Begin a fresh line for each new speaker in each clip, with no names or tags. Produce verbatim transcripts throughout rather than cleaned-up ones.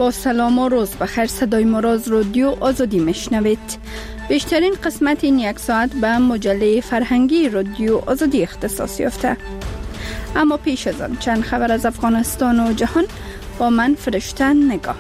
با سلام و روز بخیر. صدای ما را از رادیو آزادی میشنوید. بیشترین قسمت این یک ساعت به مجله فرهنگی رادیو آزادی اختصاص یافته. اما پیش از آن چند خبر از افغانستان و جهان با من فرشته نگاه.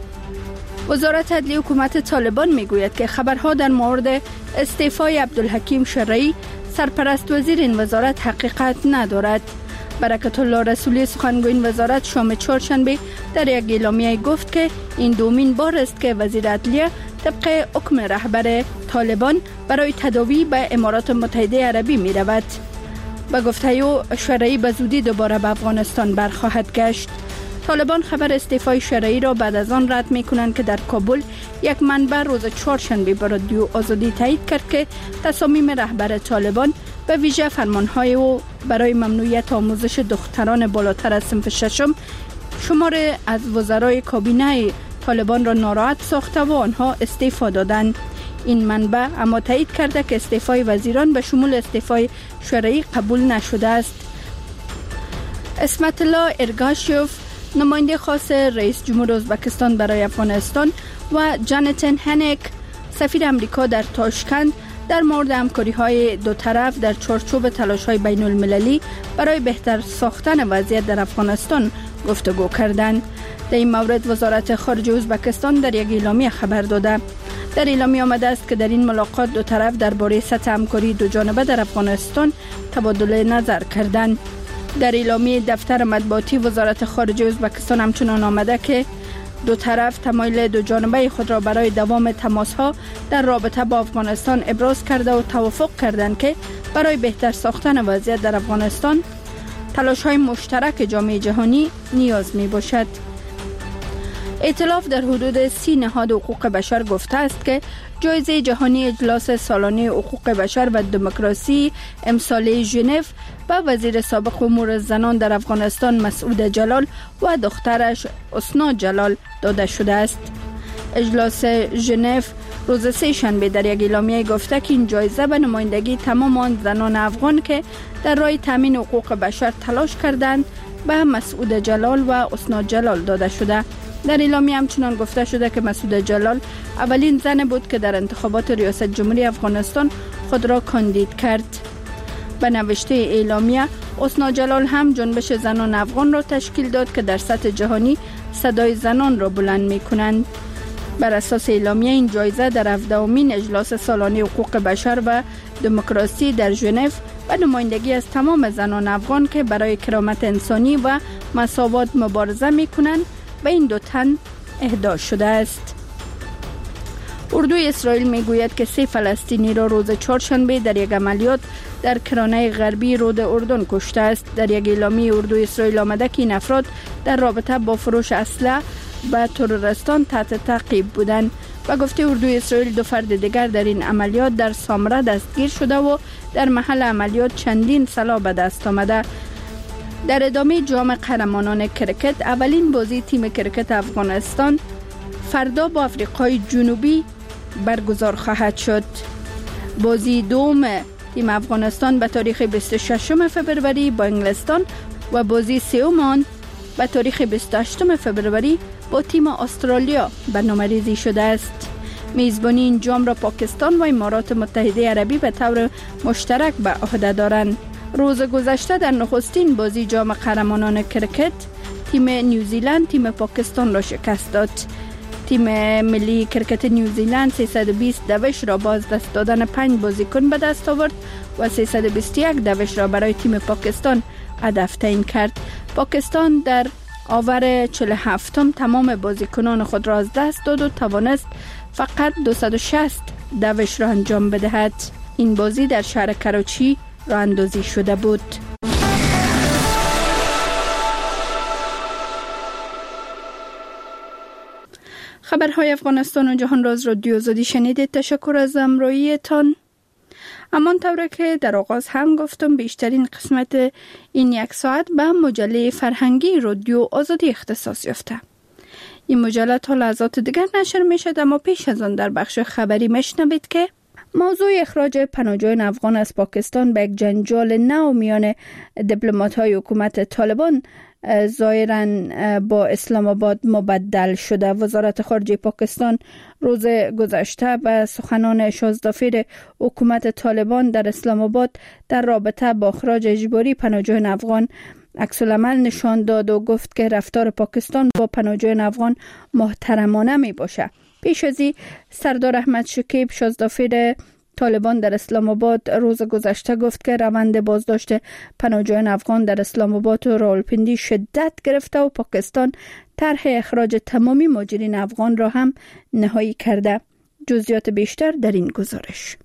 وزارت عدلیه حکومت طالبان میگوید که خبرها در مورد استعفای عبدالحکیم شرعی سرپرست وزیر این وزارت حقیقت ندارد. برکت الله رسولی سخنگوی این وزارت شام چهارشنبه در یک اعلامیه گفت که این دومین بار است که وزیر عدلیه طبق حکم رهبر طالبان برای تداوی به امارات متحده عربی می رود. با گفته او شرعی به زودی دوباره به افغانستان برخواهد گشت. طالبان خبر استعفای شرعی را بعد از آن رد می کنند که در کابل یک منبع روز چهارشنبه به رادیو آزادی تایید کرد که تصامیم رهبر طالبان به ویژه فرمانهای او برای ممنوعیت آموزش دختران بالاتر از صنف ششم شمار از وزرای کابینه طالبان را ناراحت ساخته و آنها استعفا دادند. این منبع اما تایید کرده که استعفای وزیران به شمول استعفای شرعی قبول نشده است. اسمت الله ارگاشوف نماینده خاص رئیس جمهور ازبکستان برای افغانستان و جاناتان هنک سفیر امریکا در تاشکند در مورد همکاری‌های دو طرف در چارچوب تلاش‌های بین‌المللی برای بهتر ساختن وضعیت در افغانستان گفتگو کردند. در این مورد وزارت خارجه ازبکستان در یک اعلامیه خبر داده. در اعلامیه آمده است که در این ملاقات دو طرف درباره سطح همکاری دو جانبه در افغانستان تبادل نظر کردند. در اعلامیه دفتر مطبوعاتی وزارت خارجه ازبکستان همچنان آمده که دو طرف تمایل دو جانبه خود را برای دوام تماس‌ها در رابطه با افغانستان ابراز کرده و توافق کردند که برای بهتر ساختن وضعیت در افغانستان تلاش‌های مشترک جامعه جهانی نیاز می‌باشد. ائتلاف در حدود سی نهاد حقوق بشر گفته است که جایزه جهانی اجلاس سالانه حقوق بشر و دموکراسی امساله ژنو به وزیر سابق امور زنان در افغانستان مسعود جلال و دخترش حسنا جلال داده شده است. اجلاس ژنو روز سه شنبه در یک اعلامیه گفته که این جایزه به نمایندگی تمام آن زنان افغان که در راه تامین حقوق بشر تلاش کردند به مسعود جلال و حسنا جلال داده شده. در اعلامیه همچنان گفته شده که مسعود جلال اولین زن بود که در انتخابات ریاست جمهوری افغانستان خود را کاندید کرد. به نوشته اعلامیه حسنا جلال هم جنبش زنان افغان را تشکیل داد که در سطح جهانی صدای زنان را بلند می کنند. بر اساس اعلامیه این جایزه در هفدهمین اجلاس سالانه حقوق بشر و دموکراسی در ژنو و نمایندگی از تمام زنان افغان که برای کرامت انسانی و مساوات مبارزه می کنند به این دو تن اهدا شده است. اردوی اسرائیل میگوید که سه فلسطینی را روز چهارشنبه در یک عملیات در کرانه غربی رود اردن کشته است. در یک اعلامیه اردوی اسرائیل آمده که این افراد در رابطه با فروش اسلحه به تروریستان تحت تعقیب بودند. و گفته اردوی اسرائیل دو فرد دیگر در این عملیات در سامره دستگیر شده و در محل عملیات چندین سلاح به دست آمده. در ادامه جام قهرمانان کرکت اولین بازی تیم کرکت افغانستان فردا با آفریقای جنوبی برگزار خواهد شد. بازی دوم تیم افغانستان به تاریخ بیست و ششم فبروری با انگلستان و بازی سوم آن به تاریخ بیست و هشتم فبروری با تیم استرالیا برنامه‌ریزی شده است. میزبانی این جام را پاکستان و امارات متحده عربی به طور مشترک به عهده دارند. روز گذشته در نخستین بازی جام قهرمانان کرکت تیم نیوزیلند تیم پاکستان را شکست داد. تیم ملی کرکت نیوزیلند سیصد و بیست دوش را باز دست دادن پنج بازیکن به دست آورد و سیصد و بیست و یک دوش را برای تیم پاکستان هدف تعیین کرد. پاکستان در آور چهل و هفتم تمام بازیکنان خود را از دست داد و توانست فقط دویست و شصت دوش را انجام بدهد. این بازی در شهر کراچی راه اندازی شده بود. خبرهای افغانستان و جهان را از رادیو آزادی شنیدید. تشکر از همراهیتان. همان طوره که در آغاز هم گفتم بیشترین قسمت این یک ساعت به مجله فرهنگی رادیو آزادی اختصاص یافته. این مجله تا لحظات دیگر نشر می شد، اما پیش از آن در بخش خبری میشنوید که موضوع اخراج پناهجویان افغان از پاکستان به یک جنجال نو میان دیپلمات‌های حکومت طالبان ظاهراً با اسلام آباد مبدل شده. وزارت خارجه پاکستان روز گذشته به سخنان شازدافیر حکومت طالبان در اسلام آباد در رابطه با اخراج اجباری پناهجویان افغان عکس العمل نشان داد و گفت که رفتار پاکستان با پناهجویان افغان محترمانه می باشه. پیش از این سردار احمد شکیب شازدافیر طالبان در اسلام آباد روز گذشته گفت که روند بازداشت پناهجویان افغان در اسلام آباد و راولپنڈی شدت گرفته و پاکستان طرح اخراج تمامی مهاجرین افغان را هم نهایی کرده. جزئیات بیشتر در این گزارش.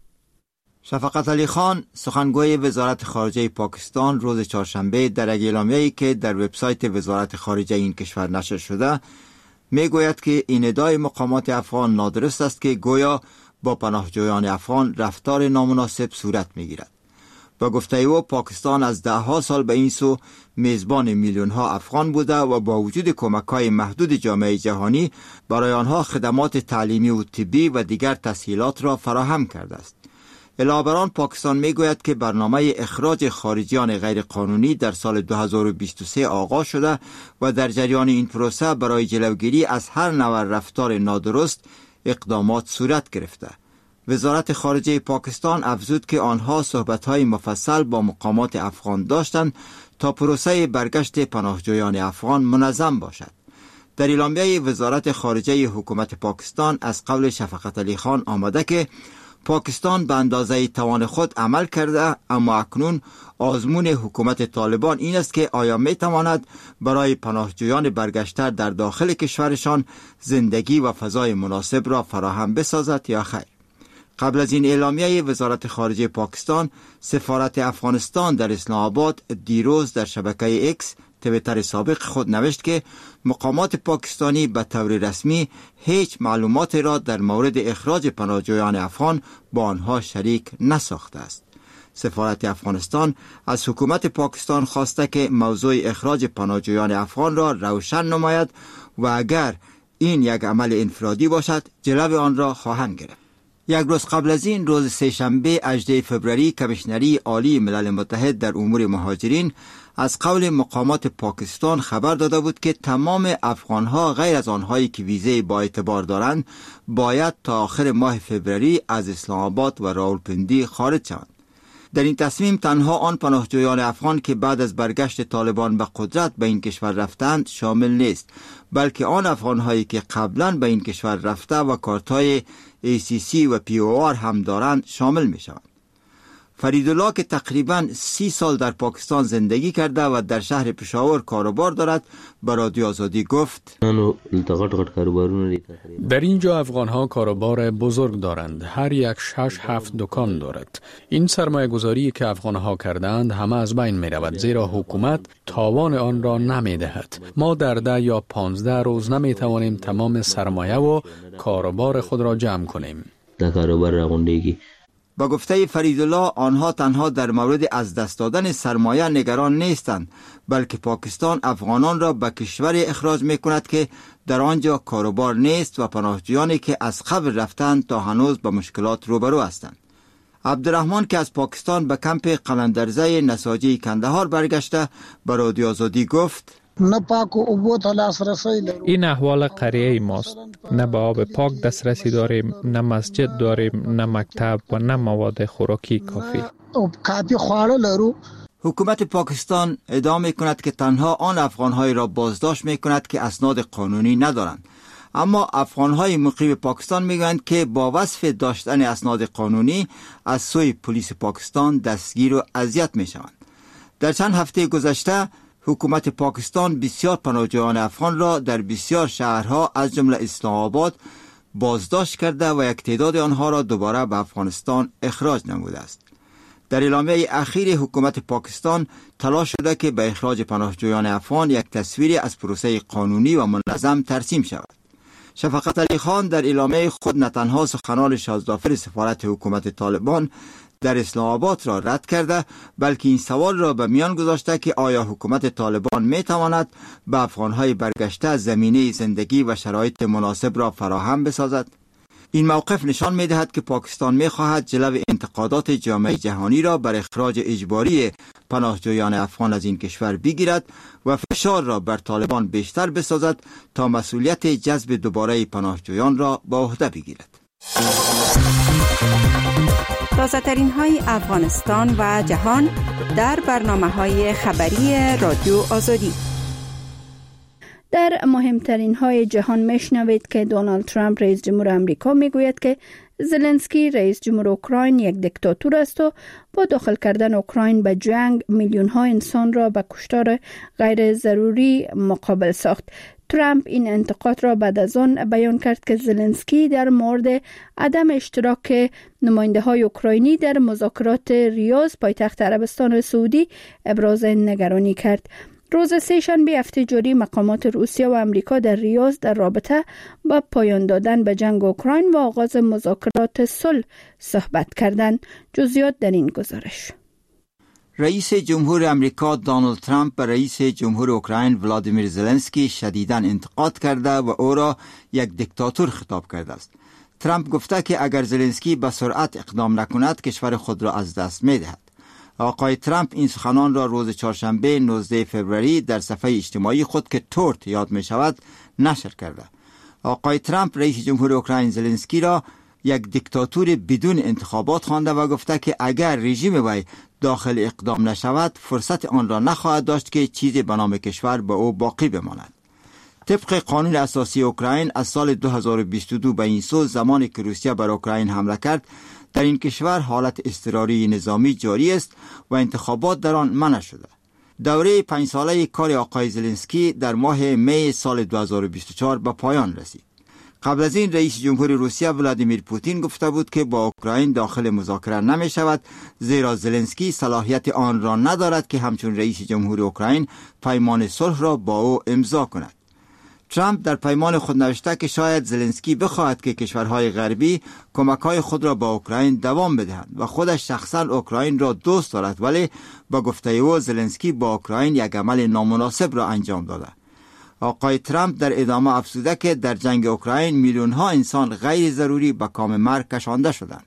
شفقت علی خان سخنگوی وزارت خارجه پاکستان روز چهارشنبه در یک اعلامیه‌ای که در وبسایت وزارت خارجه این کشور نشر شده میگوید که این ادعای مقامات افغان نادرست است که گویا با پناهجویان افغان رفتار نامناسب صورت میگیرد. با گفته او پاکستان از ده ها سال به این سو میزبان میلیون ها افغان بوده و با وجود کمک های محدود جامعه جهانی برای آنها خدمات تعلیمی و طبی و دیگر تسهیلات را فراهم کرده است. علاوه بر آن پاکستان میگوید که برنامه اخراج خارجیان غیر قانونی در سال دو هزار و بیست و سه آغاز شده و در جریان این پروسه برای جلوگیری از هر نوع رفتار نادرست اقدامات صورت گرفته. وزارت خارجه پاکستان افزود که آنها صحبت‌های مفصل با مقامات افغان داشتند تا پروسه برگشت پناهجویان افغان منظم باشد. در اعلامیه وزارت خارجه حکومت پاکستان از قول شفقت علی خان آمده که پاکستان به اندازه توان خود عمل کرده، اما اکنون آزمون حکومت طالبان این است که آیا می تواند برای پناهجویان برگشته در داخل کشورشان زندگی و فضای مناسب را فراهم بسازد یا خیر. قبل از این اعلامیه وزارت خارجه پاکستان، سفارت افغانستان در اسلام آباد دیروز در شبکه اکس تویتر سابق خود نوشت که مقامات پاکستانی به طور رسمی هیچ معلومات را در مورد اخراج پناهجویان افغان با آنها شریک نساخته است. سفارت افغانستان از حکومت پاکستان خواسته که موضوع اخراج پناهجویان افغان را روشن نماید و اگر این یک عمل انفرادی باشد جلوی آن را خواهند گرفت. یک روز قبل از این روز سه‌شنبه هجدهم فوریه کمیشنری عالی ملل متحد در امور مهاجرین از قول مقامات پاکستان خبر داده بود که تمام افغانها غیر از آنهایی که ویزه با اعتبار دارند باید تا آخر ماه فوریه از اسلام آباد و راولپنڈی خارج شوند. در این تصمیم تنها آن پناهجویان افغان که بعد از برگشت طالبان به قدرت به این کشور رفتند شامل نیست، بلکه آن افغانهایی که قبلا به این کشور رفته و کارت‌های ای سی سی و پی او آر هم دارند شامل می شوند. فریدالله که تقریباً سی سال در پاکستان زندگی کرده و در شهر پشاور کاروبار دارد به رادیو آزادی گفت:
در اینجا افغانها کاروبار بزرگ دارند، هر یک شش هفت دکان دارد. این سرمایه گذاری که افغانها کردند همه از بین می رود، زیرا حکومت تاوان آن را نمی دهد. ما در ده یا پانزده روز نمی توانیم تمام سرمایه و کاروبار خود را جمع کنیم.
در کاروبار راغوندگی
با گفته فریدالله آنها تنها در مورد از دست دادن سرمایه نگران نیستند، بلکه پاکستان افغانان را به کشوری اخراج می کند که در آنجا کاروبار نیست و پناهجویانی که از قبل رفتند تا هنوز با مشکلات روبرو هستند. عبدالرحمن که از پاکستان به کمپ قلندرزه نساجی کندهار برگشته به رادیو آزادی گفت:
این احوال قریه ماست. نه به آب پاک دسترسی داریم، نه مسجد داریم، نه مکتب و نه مواد خوراکی کافی.
حکومت پاکستان ادعا می کند که تنها آن افغان‌های را بازداشت می کند که اسناد قانونی ندارند، اما افغان‌های مقیم پاکستان می گویند که با وصف داشتن اسناد قانونی از سوی پلیس پاکستان دستگیر و اذیت می شوند. در چند هفته گذشته حکومت پاکستان بسیار پناهجویان افغان را در بسیار شهرها از جمله اسلام آباد بازداشت کرده و یک تعداد آنها را دوباره به افغانستان اخراج نموده است. در اعلامیه اخیر حکومت پاکستان تلاش شده که به اخراج پناهجویان افغان یک تصویری از پروسه قانونی و منظم ترسیم شود. شفقت علی خان در اعلامیه خود نه تنها سخنان شازدافر سفارت حکومت طالبان در اسلام آباد را رد کرده، بلکه این سوال را به میان گذاشته که آیا حکومت طالبان می تواند به افغانهای برگشته زمینه زندگی و شرایط مناسب را فراهم بسازد؟ این موقف نشان می دهد که پاکستان می خواهد جلو انتقادات جامعه جهانی را بر اخراج اجباری پناهجویان افغان از این کشور بگیرد و فشار را بر طالبان بیشتر بسازد تا مسئولیت جذب دوباره پناهجویان را به عهده بگیرد.
تازه ترین های افغانستان و جهان در برنامه های خبری رادیو آزادی. در مهمترین های جهان میشنوید که دونالد ترامپ رئیس جمهور آمریکا میگوید که زلنسکی رئیس جمهور اوکراین یک دیکتاتور است و با داخل کردن اوکراین به جنگ میلیون ها انسان را به کشتار غیر ضروری مقابل ساخت. ترامپ این انتقاد را بعد از آن بیان کرد که زلنسکی در مورد عدم اشتراک نماینده های اوکراینی در مذاکرات ریاض پایتخت عربستان سعودی ابراز نگرانی کرد. روز سه‌شنبه هفته جاری مقامات روسیه و آمریکا در ریاض در رابطه با پایان دادن به جنگ اوکراین و آغاز مذاکرات صلح صحبت کردند. جزئیات در این گزارش.
رئیس جمهور آمریکا دونالد ترامپ به رئیس جمهور اوکراین ولادیمیر زلنسکی شدیداً انتقاد کرده و او را یک دیکتاتور خطاب کرده است. ترامپ گفته که اگر زلنسکی به سرعت اقدام نکند کشور خود را از دست می‌دهد. آقای ترامپ این سخنان را روز چهارشنبه نوزدهم فوریه در صفحه اجتماعی خود که تورت یاد می شود نشر کرده. آقای ترامپ رئیس جمهور اوکراین زلنسکی را یک دیکتاتور بدون انتخابات خوانده و گفته که اگر رژیم وی داخل اقدام نشود فرصت آن را نخواهد داشت که چیزی به نام کشور به او باقی بماند. طبق قانون اساسی اوکراین از سال دو هزار و بیست و دو به این سو زمانی که روسیه بر اوکراین حمله کرد در این کشور حالت اضطراری نظامی جاری است و انتخابات در آن منع شده. دوره پنج ساله کار آقای زلنسکی در ماه می سال دو هزار و بیست و چهار به پایان رسید. قبل از این رئیس جمهور روسیه ولادیمیر پوتین گفته بود که با اوکراین داخل مذاکره نمی شود زیرا زلنسکی صلاحیت آن را ندارد که همچون رئیس جمهور اوکراین پیمان صلح را با او امضا کند. ترامپ در پیمان خود نوشته که شاید زلنسکی بخواهد که کشورهای غربی کمک‌های خود را با اوکراین دوام بدهند و خودش شخصا اوکراین را دوست دارد، ولی با گفته او زلنسکی با اوکراین یک عمل نامناسب را انجام داده. آقای ترامپ در ادامه افزوده که در جنگ اوکراین میلیون ها انسان غیر ضروری به کام مرگ کشانده شدند.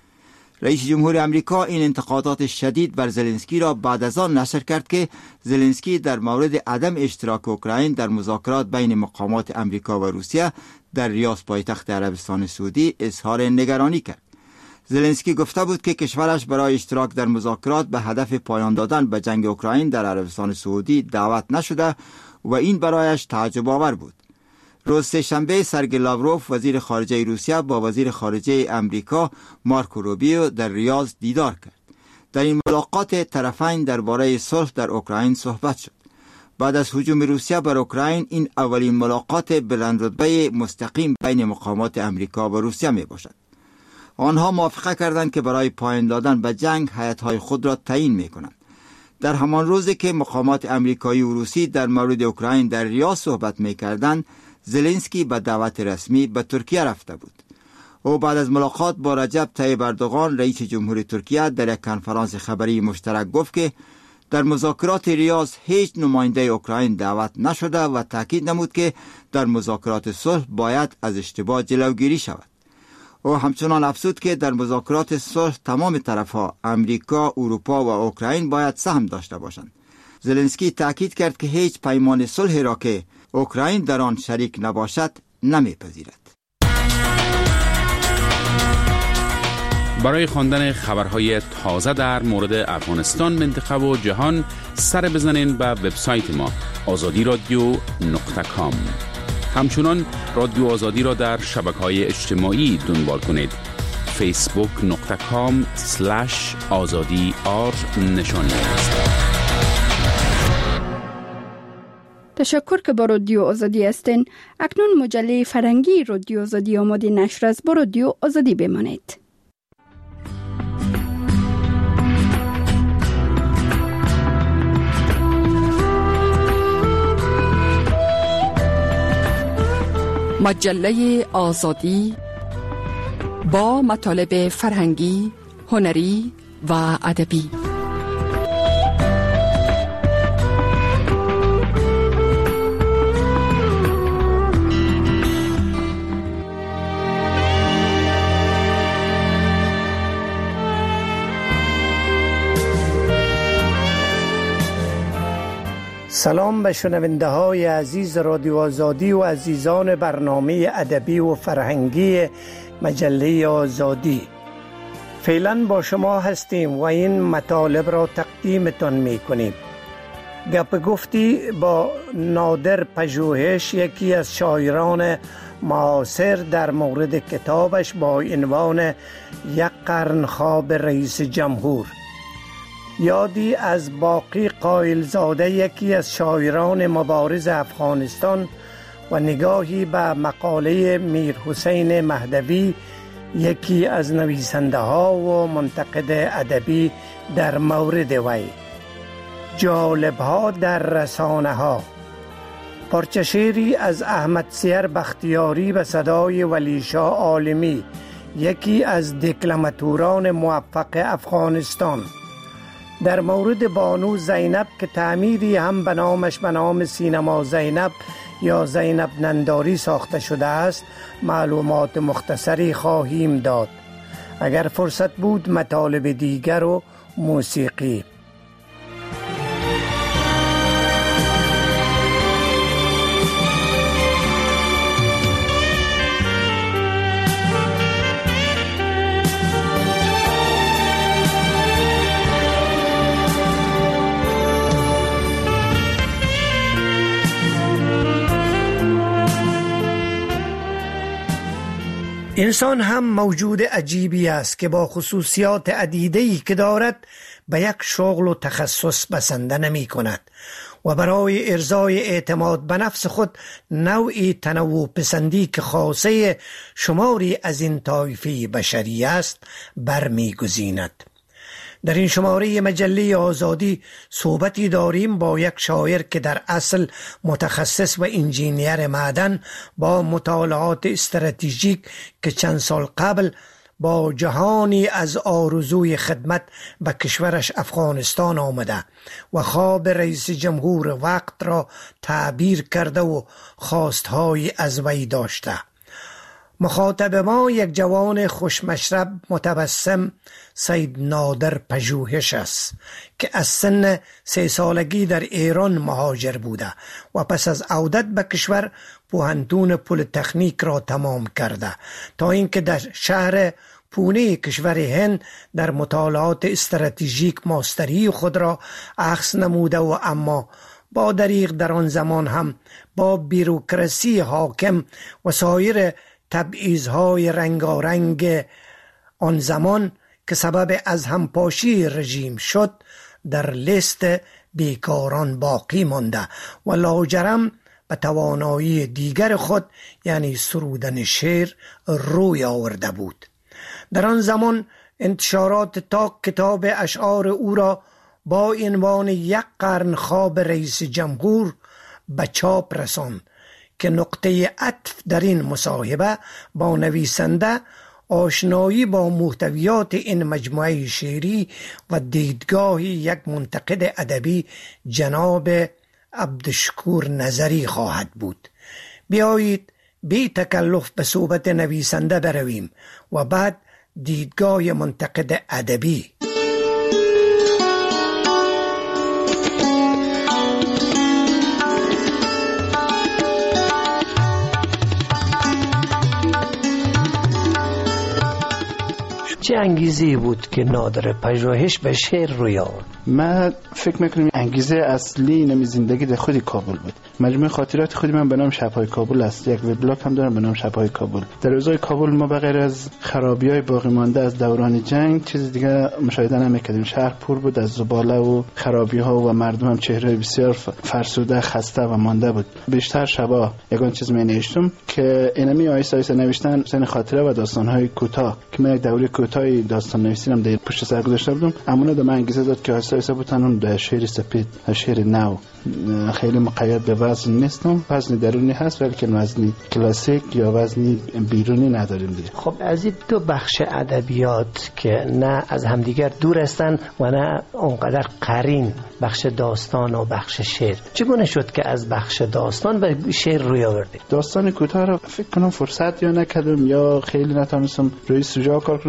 رئیس جمهور آمریکا این انتقادات شدید بر زلنسکی را بعد از آن نشر کرد که زلنسکی در مورد عدم اشتراک اوکراین در مذاکرات بین مقامات آمریکا و روسیه در ریاض پایتخت عربستان سعودی اظهار نگرانی کرد. زلنسکی گفته بود که کشورش برای اشتراک در مذاکرات به هدف پایان دادن به جنگ اوکراین در عربستان سعودی دعوت نشده و این برایش تعجب آور بود. روز سه‌شنبه سرگئی لاوروف وزیر خارجه روسیه با وزیر خارجه امریکا مارکو روبیو در ریاض دیدار کرد. در این ملاقات طرفین درباره صلح در اوکراین صحبت شد. بعد از هجوم روسیه بر اوکراین این اولین ملاقات بلندرتبه مستقیم بین مقامات امریکا و روسیه می باشد. آنها موافقه کردند که برای پایان دادن به جنگ هیئت‌های خود را تعیین می کنند. در همان روزی که مقامات امریکایی و روسی در مورد اوکراین در ریاض صحبت می کردند، زلنسکی به دعوت رسمی به ترکیه رفته بود. او بعد از ملاقات با رجب طیب اردوغان رئیس جمهور ترکیه در یک کنفرانس خبری مشترک گفت که در مذاکرات ریاض هیچ نماینده اوکراین دعوت نشده و تاکید نمود که در مذاکرات صلح باید از اشتباه جلوگیری شود. او همچنان افزود که در مذاکرات صلح تمام طرفها امریکا، اروپا و اوکراین باید سهم داشته باشند. زلنسکی تاکید کرد که هیچ پیمان صلحی را که اوکراین در آن شریک نباشد نمیپذیرد.
برای خواندن خبرهای تازه در مورد افغانستان، منطقه و جهان سر بزنین به وبسایت ما آزادی رادیو نقطه کام. همچنان رادیو آزادی را در شبکه‌های اجتماعی دنبال کنید. فیسبوک نقطه کام سلش آزادی آر نشانی است.
تشکر که با رادیو آزادی هستین. اکنون مجله فرهنگی رادیو آزادی آماده نشر است. با رادیو آزادی بمانید.
مجله آزادی با مطالب فرهنگی، هنری و ادبی.
سلام به شنونده های عزیز رادیو آزادی و عزیزان برنامه ادبی و فرهنگی مجله آزادی. فعلا با شما هستیم و این مطالب را تقدیمتان می کنیم. گپ گفتی با نادر پژوهش، یکی از شاعران معاصر، در مورد کتابش با عنوان یک قرن خواب رئیس جمهور. یادی از باقی قائلزاده، یکی از شاعران مبارز افغانستان، و نگاهی به مقاله میر حسین مهدوی، یکی از نویسنده ها و منتقد ادبی در مورد وی. جالب ها در رسانه ها. پارچه شعری از احمد سیر بختیاری به صدای ولی شاه عالمی، یکی از دکلماتوران موفق افغانستان، در مورد بانو زینب که تعمیری هم به نامش به نام سینما زینب یا زینب ننداری ساخته شده است معلومات مختصری خواهیم داد. اگر فرصت بود مطالب دیگر و موسیقی. انسان هم موجود عجیبی است که با خصوصیات عدیده‌ای که دارد به یک شغل و تخصص بسنده نمی کند و برای ارضای اعتماد به نفس خود نوعی تنوع پسندی که خاصه شماری از این طایفه بشری است برمی گزیند. در این شماره مجله آزادی صحبتی داریم با یک شاعر که در اصل متخصص و انجینیر معدن، با مطالعات استراتژیک که چند سال قبل با جهانی از آرزوی خدمت به کشورش افغانستان آمده و خواب رئیس جمهور وقت را تعبیر کرده و خواستهایی از وی داشته. مخاطب ما یک جوان خوشمشرب متبسم سید نادر پژوهش است که از سن سه سالگی در ایران مهاجر بوده و پس از عودت به کشور پوهنتون پلی‌تکنیک را تمام کرده تا اینکه در شهر پونه کشور هند در مطالعات استراتژیک ماستری خود را اخذ نموده و اما با دریغ در آن زمان هم با بیروکراسی حاکم و سایر تبعیض‌های رنگارنگ آن زمان که سبب از همپاشی رژیم شد در لیست بیکاران باقی مانده و لاجرم به توانایی دیگر خود یعنی سرودن شعر روی آورده بود. در آن زمان انتشارات تاک کتاب اشعار او را با عنوان یک قرن خواب رئیس جمهور به چاپ رساند که نقطه عطف در این مصاحبه با نویسنده آشنایی با محتویات این مجموعه شعری و دیدگاه یک منتقد ادبی جناب عبدالشکور نظری خواهد بود. بیایید بی تکلف به صحبت نویسنده برویم و بعد دیدگاه منتقد ادبی. چه انگیزی بود که نادر پژوهش به شعر روی آورد؟
من فکر میکنم انگیزه اصلی نمی زندگی در خود کابل بود. مجموعه خاطرات خودی من به نام شب‌های کابل است. یک وبلاگ هم دارم به نام شب‌های کابل. در روزهای کابل ما بغیر از خرابی‌های باقی مانده از دوران جنگ چیز دیگه مشاهده نمی‌کردیم. شهر پر بود از زباله و خرابی‌ها و مردم هم چهره بسیار فرسوده، خسته و مانده بود. بیشتر شبا یگان چیز می‌نوشتم که اینمی آیسته آیسته نوشتن سن خاطره و داستان‌های کوتاه که من یک دوره کوتاه داستان نویسیدم در پشت سر گذاشته بودم. امونه دو من انگیزه داد که آیسته آیسته بتونم در شعر سپید، شعر نو خیلی مقید به وزن نیستم. وزن درونی هست ولی که وزنی کلاسیک یا وزنی بیرونی نداریم دیگه.
خب از این دو بخش ادبیات که نه از همدیگر دور هستن و نه اونقدر قرین، بخش داستان و بخش شعر، چگونه شد که از بخش داستان به شعر روی آوردید؟
داستان کوتاه رو فکر کنم فرصت یا نکردم یا خیلی نتونستم روی سوژه کار کنم. سوژه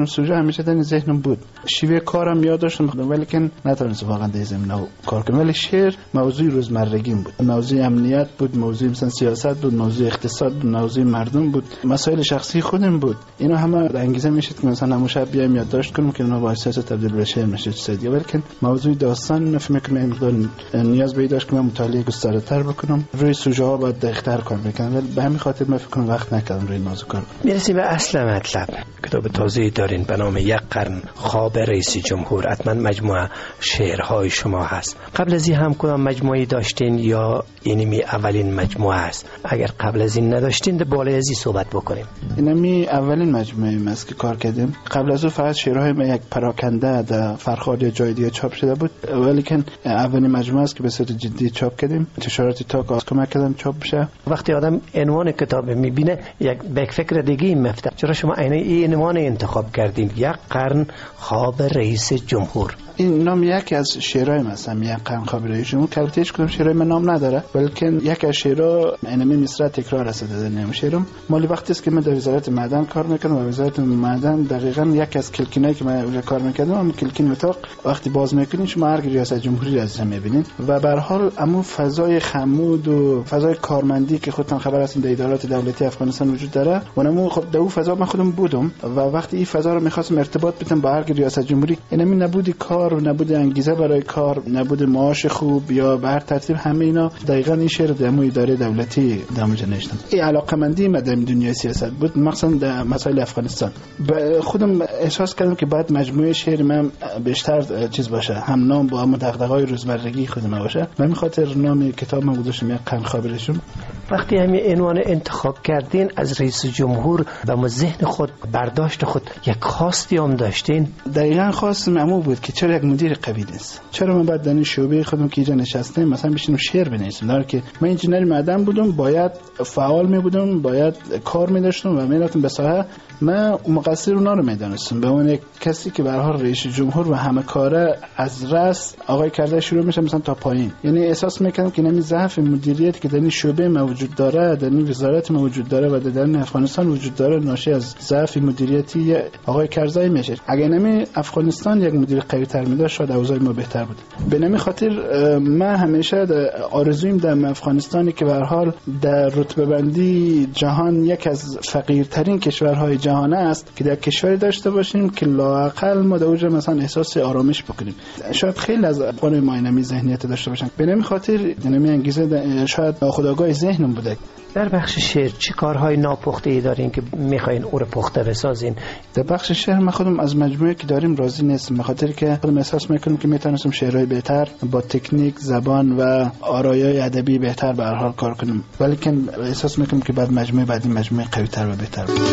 همیشه در ذهنم بود، شیوه کارم یاد داشتم ولی که نتونستم واقعا در زمینه کار کنم. ولی شعر موضوع روزمرگیم بود، موضوع امنیت بود، موضوع مثلا سیاست بود، موضوع اقتصاد بود، موضوع مردم بود، مسائل شخصی خودم بود. اینا همه انگیزه میشد که مثلا همون شب بیام یادداشت کنم که اونا با احساس تبدیل به شعر میشه چیز دیگه. ولی که موضوع داستان نفهم کنم مقدار نیاز به داشت که من مطالعه گسترده‌تر بکنم، روی سوژه ها باید دقیق‌تر کار بکنم. ولی به همین خاطر من فکر کنم وقت نکردم روی موضوع کار کنم.
میرسیم به اصل مطلب. کتاب تازه دارین به نام یک قرن خواب رئیس جمهور. حتما مجموعه شعرهای شما هست. قبل از این هم کدام مجموعه داشتین یا اینمی اولین مجموعه است؟ اگر قبل از این نداشتین ده بالای از این صحبت بکنیم.
اینمی اولین مجموعه است که کار کردیم. قبل از اون فقط شعرهای ما یک پراکنده در فرخار یا جای دیگه چاپ شده بود، ولی که اولین مجموعه است که به صورت جدی چاپ کردیم. انتشاراتی تا کمک کردن چاپ بشه.
وقتی آدم عنوان کتاب میبینه یک به فکر دیگه میفته. چرا شما این عنوان انتخاب کردین؟ یک قرن خواب رئیس جمهور.
این نام یکی از شعرهای مثلا یک قرن خواب رئیس جمهور که البته هیچ کدوم شعرهای من نام نداره، بلکه یک از شعرها انمی مصرع تکرار است در نام شعرم. مالی وقتی است که من در وزارت معدن کار میکنم و وزارت معدن دقیقاً یک از کلکینایی که من کار میکردم هم کلکین اتاق وقتی باز میکنین شما هر ریاست جمهوری از هم میبینین و به هر حال اما فضای خمود و فضای کارمندی که خودتون خبر هستین در ادارات دولتی افغانستان وجود داره و اونم خب در اون فضا من خودم بودم و وقتی این فضا رو می‌خواستم ارتباط بدم با هر ریاست جمهوری، اینمی نبودی کار و نبود انگیزه برای کار، نبود معاش خوب یا به هر ترتیب همه اینا دقیقاً این شعر در مو اداره دولتی دامج نشدم. این علاقه‌مندی من در دنیای سیاست بود، مخصوصا در مسائل افغانستان. به خودم احساس کردم که باید مجموعه شعر من بیشتر چیز باشه، هم نام با هم دغدغه‌های روزمرگی خودم باشه. من به خاطر نام کتاب من گذاشتم یک قرن خواب رئیس جمهور.
وقتی همین عنوان انتخاب کردین از رئیس جمهور و ذهن خود برداشت خود یک خواستی هم داشتین؟
دقیقاً خواستم عمو بود که چرا یک مدیر قوی نیست، چرا من باید در این شعبه خودم که اینجا نشستم مثلا بشینم شعر بنویسم، در که من انجینر معدن بودم، باید فعال می بودم، باید کار می داشتم و میرفتم به ساحه. من مقصر اونا رو میدونستم به عنوان کسی که به هر حال رئیس جمهور و همه کاره از رأس آقای کرده شروع میشه مثلا تا پایین. یعنی احساس میکنم که نمی ضعف مدیریت که در این شعبه موجود داره، در این وزارت موجود داره و در این افغانستان وجود داره ناشی از ضعف مدیریتی آقای کرزی میشه. اگه نمی افغانستان یک مدیر قوی تر میداد شاید اوضاع ما بهتر بود. به نمی خاطر من همیشه آرزویم در افغانستانی که به هر حال در رتبه بندی جهان یک از فقیرترین کشورهای جهان است که در کشوری داشته باشیم که لااقل ما در اونجا مثلا احساس آرامش بکنیم. شاید خیلی از افغان ما اینمی ذهنیت داشته باشن. به نمی خاطر اینمی انگیزه شاید خودآگاه ذهنم بوده.
در بخش شعر چه کارهای ناپخته‌ای دارین که میخواین او رو پخته بسازین؟
در بخش شعر من خودم از مجموعه که داریم راضی نیستم، به خاطر که خودم احساس میکنم که میتونستم شعرهای بهتر با تکنیک، زبان و آرایای ادبی بهتر به هر حال کار کنم، ولی که احساس میکنم که بعد مجموعه بعدی مجموعه قوی‌تر و بهتر بود.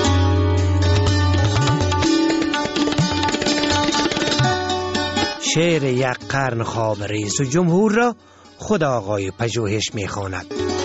شعر یک قرن خواب رئیس جمهور را خود آقای پژوهش میخواند.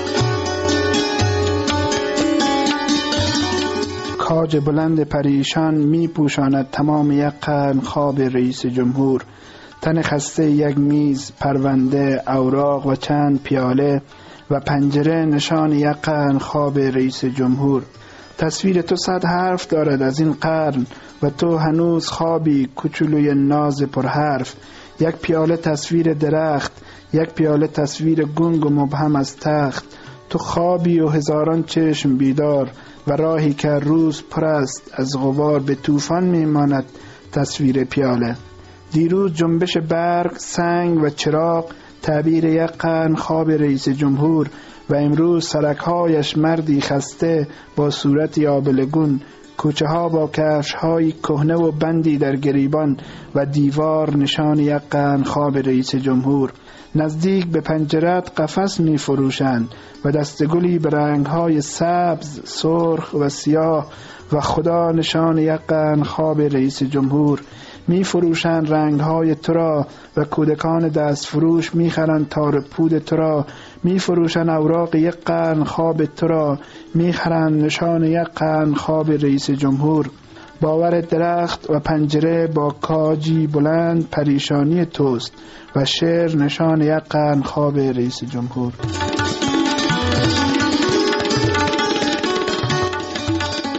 کاج بلند پریشان می پوشاند تمام یک قرن خواب رئیس جمهور. تن خسته یک میز، پرونده، اوراق و چند پیاله و پنجره نشان یک قرن خواب رئیس جمهور. تصویر تو صد حرف دارد از این قرن و تو هنوز خوابی کوچولوی ناز پر حرف. یک پیاله تصویر درخت، یک پیاله تصویر گنگ و مبهم از تخت. تو خوابی و هزاران چشم بیدار و راهی که روز پر است از غبار به طوفان میماند تصویر پیاله. دیروز جنبش برق، سنگ و چراغ تعبیر یک قرن خواب رئیس جمهور و امروز سرک‌هایش مردی خسته با صورتی آبلگون. کوچه ها با کفش های کهنه و بندی در گریبان و دیوار نشان یک قرن خواب رئیس جمهور. نزدیک به پنجرت قفس می فروشند و دستگلی به رنگ های سبز، سرخ و سیاه و خدا نشان یک قرن خواب رئیس جمهور. می فروشند رنگ های تو را و کودکان دست فروش می خرند تار پود تو را. می فروشند اوراق یک قرن خواب تو را، می خرند نشان یک قرن خواب رئیس جمهور. باور درخت و پنجره با کاجی بلند پریشانی توست و شعر نشان یک قرن خواب رئیس جمهور.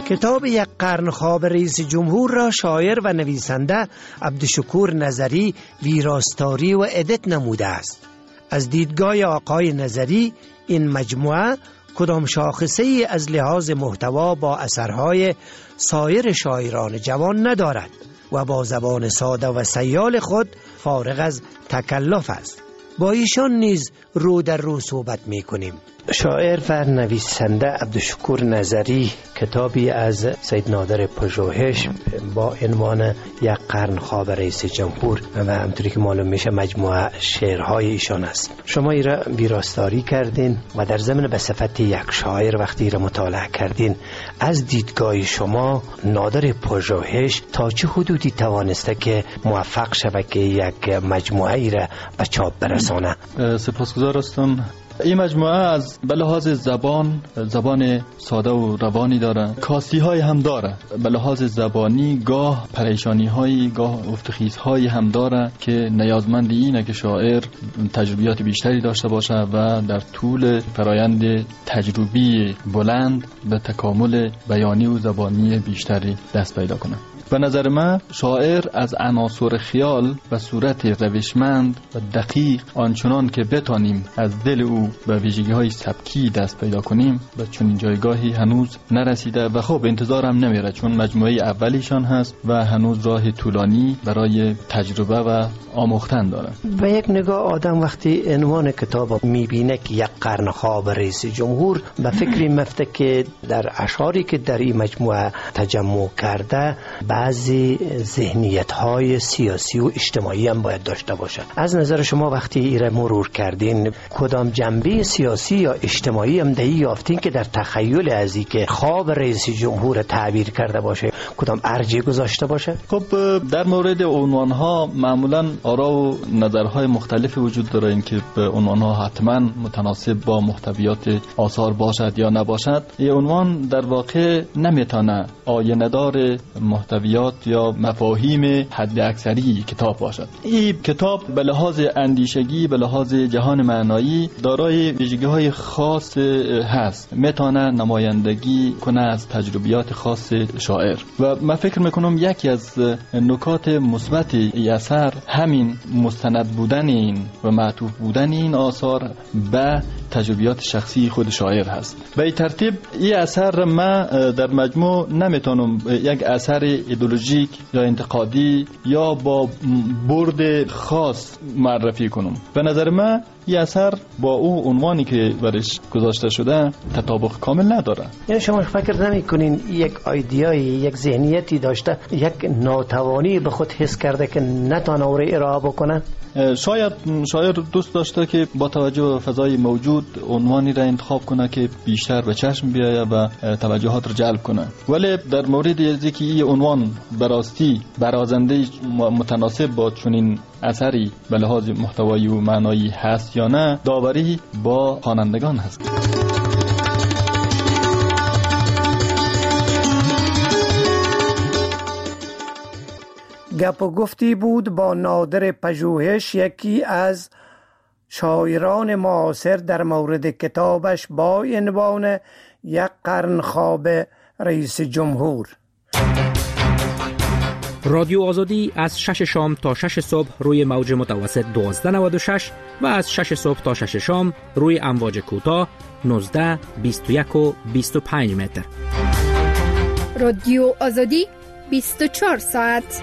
کتاب یک قرن خواب رئیس جمهور را شاعر و نویسنده عبدالشکور نظری ویراستاری و ادیت نموده است. از دیدگاه آقای نظری این مجموعه کدام شاخصه ای از لحاظ محتوا با اثرهای سایر شاعران جوان ندارد و با زبان ساده و سیال خود فارغ از تکلف است. با ایشان نیز رو در رو صحبت می کنیم.
شاعر و نویسنده عبدالشکور نظری کتابی از سید نادر پژوهش با عنوان یک قرن خواب رئیس جمهور و همطوری که معلوم میشه مجموعه شعرهای ایشان است. شما ای را ویراستاری کردین و در ضمن به صفت یک شاعر وقتی ای را مطالعه کردین، از دیدگاه شما نادر پژوهش تا چه حدودی توانسته که موفق شود که یک مجموعه ای را به چاپ برسانه؟
سپاسگزار هستم. این مجموعه از به لحاظ زبان زبان ساده و روانی داره، کاستی های هم داره. به لحاظ زبانی گاه پریشانی های گاه افتخیز های هم داره که نیازمند اینه که شاعر تجربیات بیشتری داشته باشه و در طول فرایند تجربی بلند به تکامل بیانی و زبانی بیشتری دست پیدا کنه. به نظر من شاعر از عناصر خیال و صورت روشمند و دقیق آنچنان که بتانیم از دل او به ویژگی‌های سبکی دست پیدا کنیم به چنین جایگاهی هنوز نرسیده و خب انتظارم نمیره، چون مجموعه اولیشان هست و هنوز راه طولانی برای تجربه و آموختن داره.
به یک نگاه آدم وقتی عنوان کتاب میبینه که یک قرن خواب رئیس جمهور، به فکری مفته که در اشعاری که در این مجموعه تجمع کرده بعضی ذهنیت‌های سیاسی و اجتماعی هم باید داشته باشه. از نظر شما وقتی ایره مرور کردین کدام جنبه سیاسی یا اجتماعی هم دهی یافتین که در تخیل ازی که خواب رئیس جمهور تعبیر کرده باشه کدام ارجی گذاشته باشه؟
خب در مورد عنوان‌ها معمولاً آرا و نظرهای مختلفی وجود داره، اینکه به عنوان‌ها حتما متناسب با محتویات آثار باشد یا نباشد. این عنوان در واقع نمیتونه آیینه‌دار محتویات یا مفاهیم حد اکثری کتاب باشد. این کتاب به لحاظ اندیشگی به لحاظ جهان معنایی دارای ویژگی‌های خاص هست، میتونه نمایندگی کنه از تجربیات خاص شاعر و من فکر میکنم یکی از نکات مثبت این اثر همین مستند بودن این و معطوف بودن این آثار به تجربیات شخصی خود شاعر هست. به این ترتیب این اثر من در مجموع نمیتونم یک اثر ایدئولوژیک یا انتقادی یا با برد خاص معرفی کنم. به نظر من این اثر با او عنوانی که برش گذاشته شده تطابق کامل نداره.
یعنی شما فکر نمی کنین یک ایدئایی یک ذهنیتی داشته یک ناتوانی به خود حس کرده که نتونه او را ارائه بکنه؟
شاید شاعر دوست داشته که با توجه به فضای موجود عنوانی را انتخاب کنه که بیشتر به چشم بیایه و توجهات را جلب کنه، ولی در مورد اینکه این عنوان براستی برازنده متناسب با چنین اثری به لحاظ محتوایی و معنایی هست یا نه داوری با خوانندگان هست.
گپ و گفتی بود با نادر پژوهش، یکی از شاعران معاصر، در مورد کتابش با عنوان یک قرن خواب رئیس جمهور.
رادیو آزادی از شش شام تا شش صبح روی موج متوسط دوازده نود و شش و از شش صبح تا شش شام روی امواج کوتاه نوزده، بیست و یک و بیست و پنج متر.
رادیو آزادی بیست و چهار ساعت.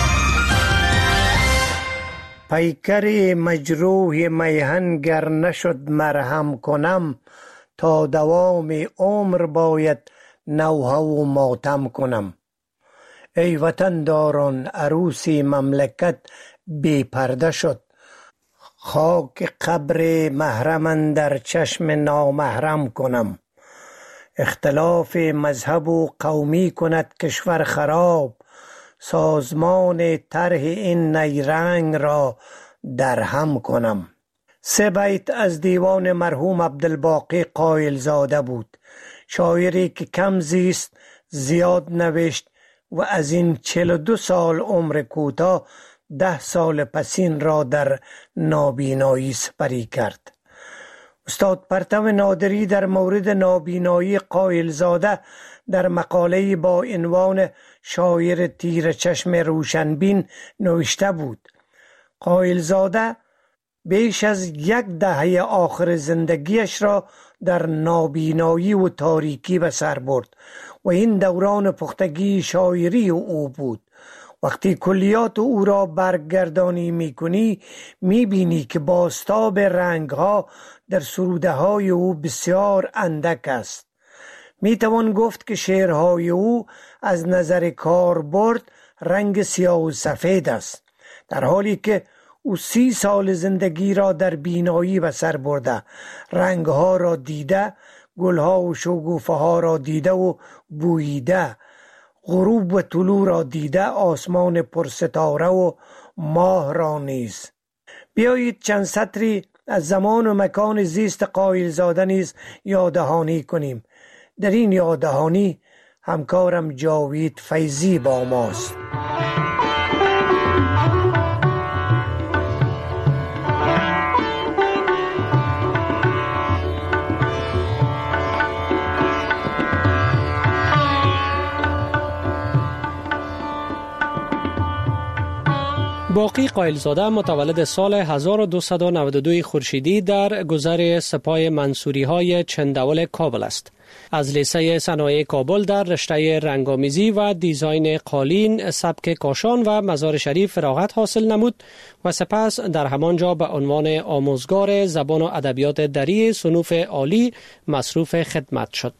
پیکر مجروح میهن گر نشد مرهم کنم، تا دوام عمر باید نوحه و ماتم کنم. ای وطن داران عروسی مملکت بی پرده شد، خاک قبر محرمن در چشم نامحرم کنم. اختلاف مذهب و قومی کند کشور خراب، سازمان طرح این نیرنگ را در هم کنم. سه بیت از دیوان مرحوم عبدالباقی قائل زاده بود، شاعری که کم زیست زیاد نوشت و از این چهل و دو سال عمر کوتاه ده سال پسین را در نابینایی سپری کرد. استاد پرتو نادری در مورد نابینایی قائل زاده در مقاله با عنوان شاعر تیر چشم روشنبین نوشته بود: قایلزاده بیش از یک دهه آخر زندگیش را در نابینایی و تاریکی به سر برد و این دوران پختگی شاعری او بود. وقتی کلیات او را برگردانی میکنی میبینی که بازتاب رنگها در سروده های او بسیار اندک است. میتوان گفت که شعرهای او از نظر کاربرد رنگ سیاه و سفید است، در حالی که او سی سال زندگی را در بینایی به سر برده، رنگها را دیده، گلها و شوگوفه ها را دیده و بوییده، غروب و طلوع را دیده، آسمان پرستاره و ماه را نیز. بیایید چند سطری از زمان و مکان زیست قایلزاده نیز یاددهانی کنیم. در این یاددهانی همکارم جاوید فیضی با ماست.
باقی قایلزاده متولد سال هزار و دویست و نود و دو خورشیدی در گذر سپاه منصوری های چندول کابل است. از لیسه صنایع کابل در رشته رنگامیزی و دیزاین قالین، سبک کاشان و مزار شریف فراغت حاصل نمود و سپس در همانجا به عنوان آموزگار زبان و ادبیات دری صنوف عالی مصروف خدمت شد.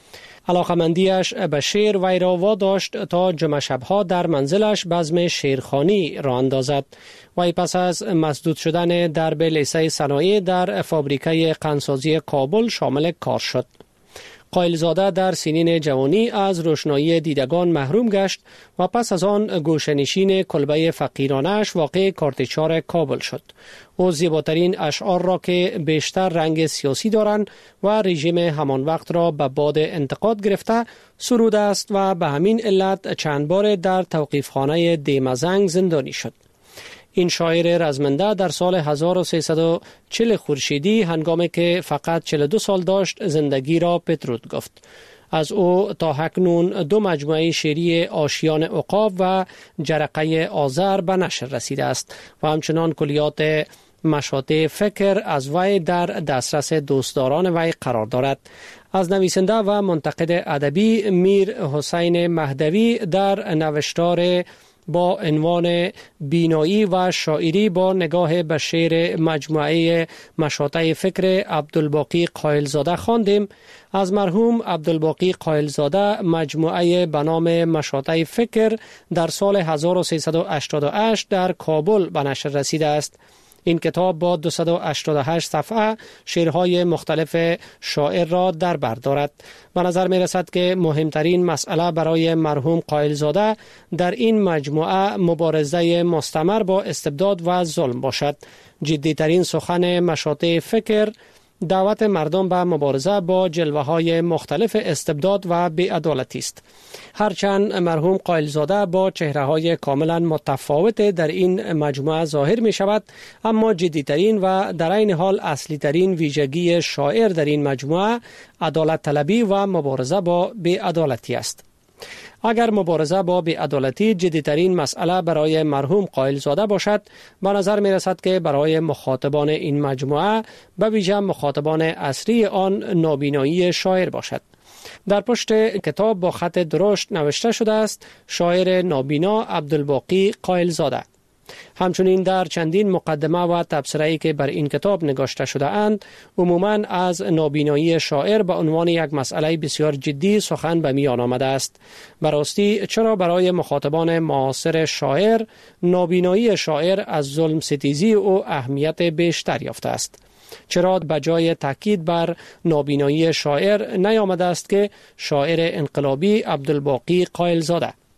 علاقمندیش به شعر وی را واداشت تا جمعه شبها در منزلش بزم شعرخوانی را اندازد. وی پس از مسدود شدن درب لیسه صنایع در فابریکه قندسازی کابل شامل کار شد. قایلزاده در سنین جوانی از روشنایی دیدگان محروم گشت و پس از آن گوشه‌نشین کلبه فقیرانش واقع کارتچار کابل شد. او زیباترین اشعار را که بیشتر رنگ سیاسی دارند و رژیم همان وقت را به باد انتقاد گرفته سروده است و به همین علت چند بار در توقیفخانه دیمزنگ زندانی شد. این شاعر رزمنده در سال هزار و سیصد و چهل خورشیدی هنگامی که فقط چهل و دو سال داشت زندگی را پترود گفت. از او تا اکنون دو مجموعه شعری آشیان عقاب و جرقه آذر به نشر رسیده است و همچنان کلیات مشاطه فکر از وی در دسترس دوستداران وی قرار دارد. از نویسنده و منتقد ادبی میر حسین مهدوی در نوشتار با عنوان بینایی و شاعری با نگاه به شعر مجموعه مشاطه فکر عبدالباقی قایلزاده خواندیم. از مرحوم عبدالباقی قایلزاده مجموعه به نام مشاطه فکر در سال هزار و سیصد و هشتاد و هشت در کابل به نشر رسیده است. این کتاب با دویست و هشتاد و هشت صفحه شعرهای مختلف شاعر را در بر دارد. به نظر می رسد که مهمترین مسئله برای مرحوم قایلزاده در این مجموعه مبارزه مستمر با استبداد و ظلم باشد. جدیترین سخن مشاطه فکر دعوت مردم به مبارزه با جلوه های مختلف استبداد و بی‌عدالتی است. هرچند مرحوم قایلزاده با چهره های کاملا متفاوت در این مجموعه ظاهر می شود، اما جدیترین و در این حال اصلی ترین ویژگی شاعر در این مجموعه عدالت طلبی و مبارزه با بی‌عدالتی است. اگر مبارزه با بی‌عدالتی جدیترین مسئله برای مرحوم قایلزاده باشد، به نظر می رسد که برای مخاطبان این مجموعه به ویژه مخاطبان عصری آن نابینایی شاعر باشد. در پشت کتاب با خط درشت نوشته شده است: شاعر نابینا عبدالباقی قایلزاده. همچنین در چندین مقدمه و تبصره‌ای که بر این کتاب نگاشته شده اند، عموماً از نابینایی شاعر به عنوان یک مسئله بسیار جدی سخن به میان آمده است. براستی چرا برای مخاطبان معاصر شاعر نابینایی شاعر از ظلم ستیزی او اهمیت بیشتر یافته است؟ چرا بجای تاکید بر نابینایی شاعر نیامده است که شاعر انقلابی عبدالباقی قایلزاده؟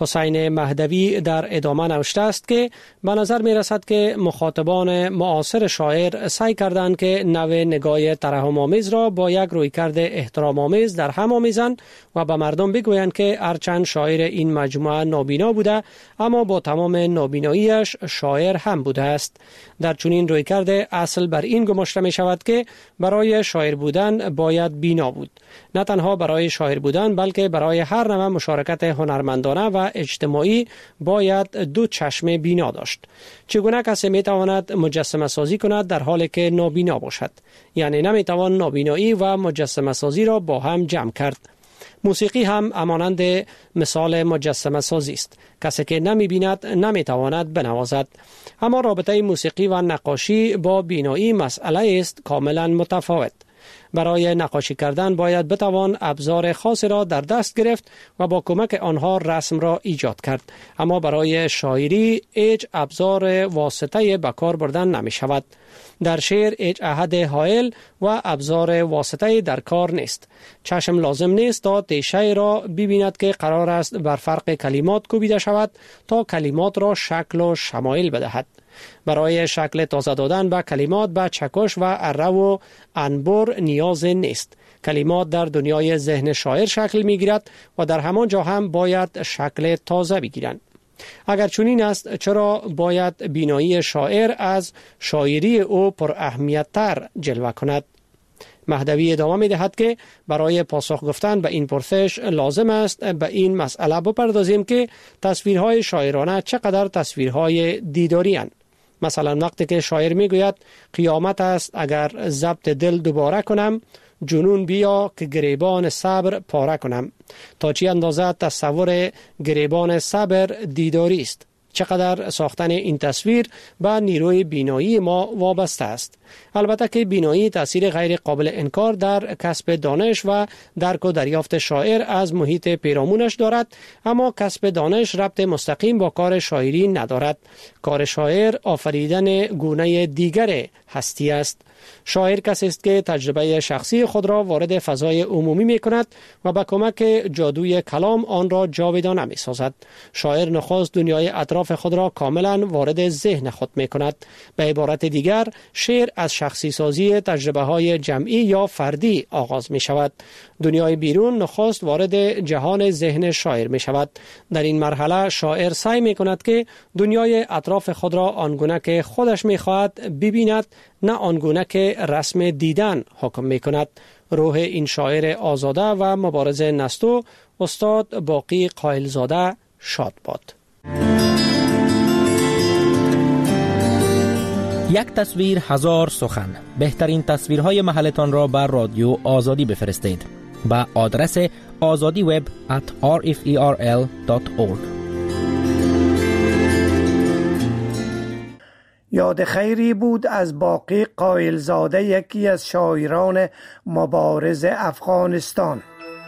حسین مهدوی در ادامه نوشته است که به نظر می رسد که مخاطبان معاصر شاعر سعی کردند که نوع نگاه ترحم‌آمیز را با یک رویکرد احترام‌آمیز در هم آمیزند و به مردم بگویند که هرچند شاعر این مجموعه نابینا بوده اما با تمام نابیناییش شاعر هم بوده است. در چنین رویکرد اصل بر این گماشته می شود که برای شاعر بودن باید بینا بود. نه تنها برای شاعر بودن بلکه برای هر نوع مشارکت هنرمندانه و اجتماعی باید دو چشم بینا داشت. چگونه کسی می تواند مجسمه سازی کند در حالی که نابینا باشد؟ یعنی نمی توان نابینایی و مجسمه سازی را با هم جمع کرد. موسیقی هم همانند مثال مجسمه سازی است. کسی که نمی بیند نمی تواند بنوازد. اما رابطه موسیقی و نقاشی با بینایی مسئله است کاملا متفاوت. برای نقاشی کردن باید بتوان ابزار خاصی را در دست گرفت و با کمک آنها رسم را ایجاد کرد. اما برای شاعری هیچ ابزار واسطه به کار بردن نمی شود. در شعر هیچ احد حائل و ابزار واسطه در کار نیست. چشم لازم نیست تا تیشه را ببیند که قرار است بر فرق کلمات کوبیده شود تا کلمات را شکل و شمایل بدهد. برای شکل تازه دادن به کلمات به چکش و اره و انبر نیاز نیست. کلمات در دنیای ذهن شاعر شکل می گیرد و در همان جا هم باید شکل تازه بگیرند. اگر چنین است چرا باید بینایی شاعر از شاعری او پر اهمیت تر جلوه کند؟ مهدوی ادامه می دهد که برای پاسخ گفتن به این پرسش لازم است به این مسئله بپردازیم که تصویرهای شاعرانه چقدر تصویرهای دیداری اند. مثلا وقتی که شاعر می گوید قیامت است اگر ضبط دل دوباره کنم، جنون بیا که گریبان صبر پاره کنم. تا چی اندازه تصور گریبان صبر دیداری است؟ چقدر ساختن این تصویر به نیروی بینایی ما وابسته است. البته که بینایی تأثیر غیر قابل انکار در کسب دانش و درک و دریافت شاعر از محیط پیرامونش دارد، اما کسب دانش ربط مستقیم با کار شاعری ندارد. کار شاعر آفریدن گونه دیگر هستی است. شاعر کسی است که تجربه شخصی خود را وارد فضای عمومی می کند و با کمک جادوی کلام آن را جاودانه می سازد. شاعر نخست دنیای اطراف خود را کاملا وارد ذهن خود می کند. به عبارت دیگر شعر از شخصی سازی تجربه های جمعی یا فردی آغاز می شود. دنیای بیرون نخست وارد جهان ذهن شاعر می شود. در این مرحله شاعر سعی می کند که دنیای اطراف خود را آنگونه که خودش می خواهد ببیند، نه آنگونه که رسم دیدن حکم می کند. روح این شاعر آزاده و مبارز نستو استاد باقی قائلزاده شاد باد.
یک تصویر هزار سخن. بهترین تصویرهای محلتان را بر رادیو آزادی بفرستید. با آدرس آزادی وب ات آر اف ای آر ال دات اورگ.
یاد خیری بود از باقی قائلزاده، یکی از شاعران مبارز افغانستان.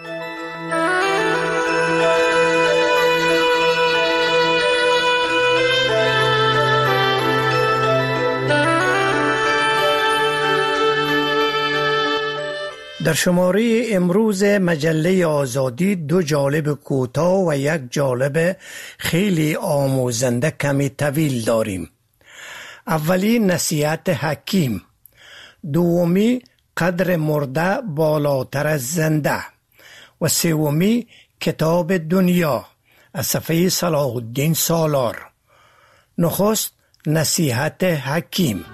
در شماره امروز مجله آزادی دو جالب کوتاه و یک جالب خیلی آموزنده کمی طویل داریم. اولی نصیحت حکیم، دومی قدر مرده بالاتر از زنده و سومی کتاب دنیا از صفحه صلاح الدین سالار. نخست نصیحت حکیم.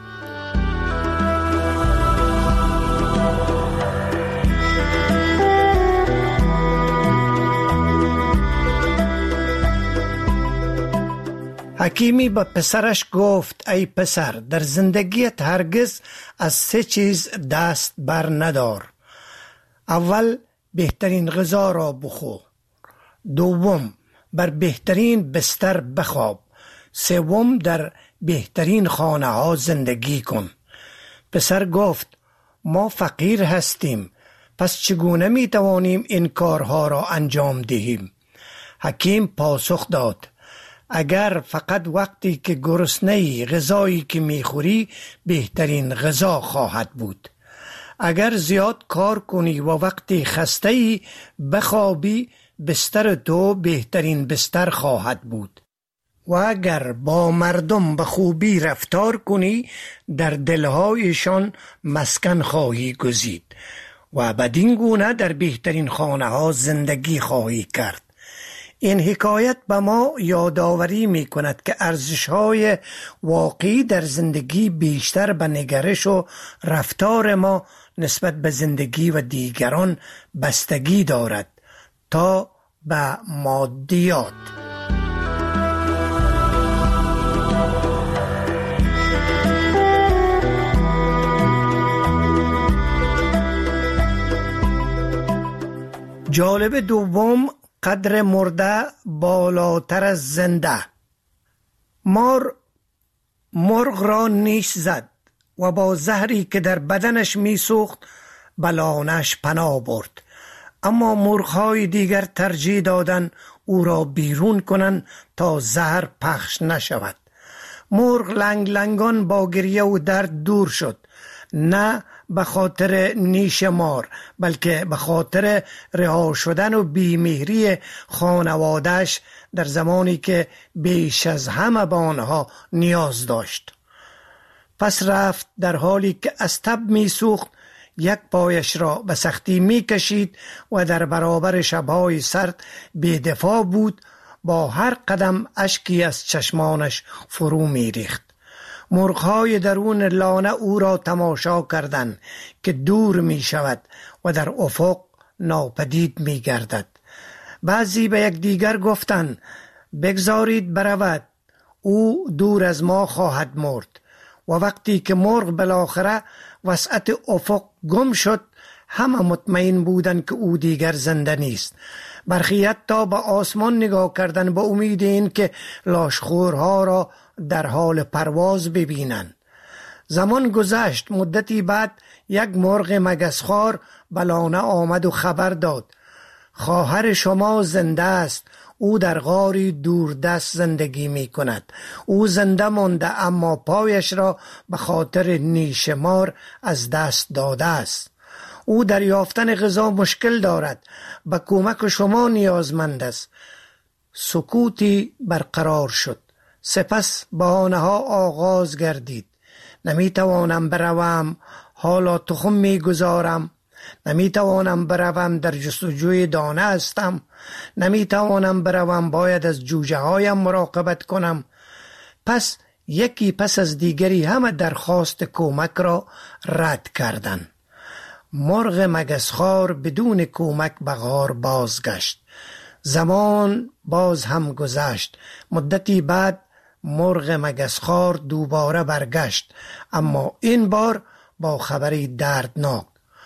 حکیمی به پسرش گفت ای پسر، در زندگیت هرگز از سه چیز دست بر ندار. اول بهترین غذا را بخور، دوم بر بهترین بستر بخواب، سوم در بهترین خانه ها زندگی کن. پسر گفت ما فقیر هستیم، پس چگونه می توانیم این کارها را انجام دهیم؟ حکیم پاسخ داد اگر فقط وقتی که گرسنه‌ای غذایی که میخوری بهترین غذا خواهد بود. اگر زیاد کار کنی و وقتی خسته‌ای بخوابی بستر تو بهترین بستر خواهد بود و اگر با مردم به خوبی رفتار کنی در دلهایشان مسکن خواهی گزید و بدین گونه در بهترین خانه ها زندگی خواهی کرد. این حکایت به ما یادآوری می کند که ارزش های واقعی در زندگی بیشتر به نگرش و رفتار ما نسبت به زندگی و دیگران بستگی دارد تا به مادیات. جالب دوم، قدر مرده بالاتر از زنده. مار مرغ را نیش زد و با زهری که در بدنش می سوخت به لانش پناه برد، اما مرغ‌های دیگر ترجیح دادند او را بیرون کنند تا زهر پخش نشود. مرغ لنگ لنگان با گریه و درد دور شد، نه به خاطر نیش مار بلکه به خاطر رها شدن و بیمهری خانواده‌اش در زمانی که بیش از همه به آنها نیاز داشت. پس رفت در حالی که از تب می سوخت، یک پایش را به سختی می کشید و در برابر شبهای سرد بی‌دفاع بود. با هر قدم اشکی از چشمانش فرو می ریخت. مرغ‌های درون لانه او را تماشا کردند که دور می شود و در افق ناپدید می گردد. بعضی به یک دیگر گفتند بگذارید برود، او دور از ما خواهد مرد. و وقتی که مرغ بالاخره وسط افق گم شد، همه مطمئن بودند که او دیگر زنده نیست. برخی حتی به آسمان نگاه کردند به امید این که لاشخورها را در حال پرواز ببینند. زمان گذشت. مدتی بعد یک مرغ مگسخوار به لانه آمد و خبر داد خواهر شما زنده است. او در غاری دوردست زندگی می کند. او زنده مانده اما پایش را به خاطر نیش مار از دست داده است. او در یافتن غذا مشکل دارد، به کمک شما نیازمند است. سکوتی برقرار شد. سپس بهانه ها آغاز گردید. نمی توانم بروم، حالا تخم می گذارم. نمی توانم بروم، در جستجوی دانه هستم. نمی توانم بروم، باید از جوجه هایم مراقبت کنم. پس یکی پس از دیگری همه درخواست کمک را رد کردند. مرغ مگسخوار بدون کمک به غار بازگشت. زمان باز هم گذشت. مدتی بعد مرغ مگسخوار دوباره برگشت، اما این بار با خبری دردناک.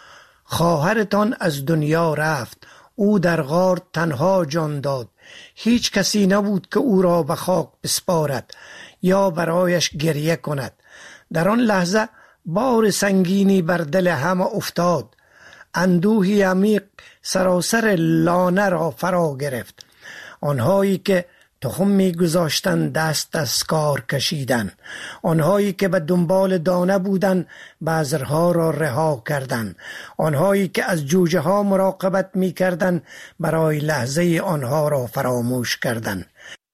خواهرتان از دنیا رفت. او در غار تنها جان داد. هیچ کسی نبود که او را به خاک بسپارد یا برایش گریه کند. در آن لحظه بار سنگینی بر دل همه افتاد. اندوهی عمیق سراسر لانه را فرا گرفت. آنهایی که تخم می گذاشتن دست از کار کشیدن. آنهایی که به دنبال دانه بودن بذرها را رها کردند. آنهایی که از جوجه ها مراقبت می کردن برای لحظه آنها را فراموش کردند.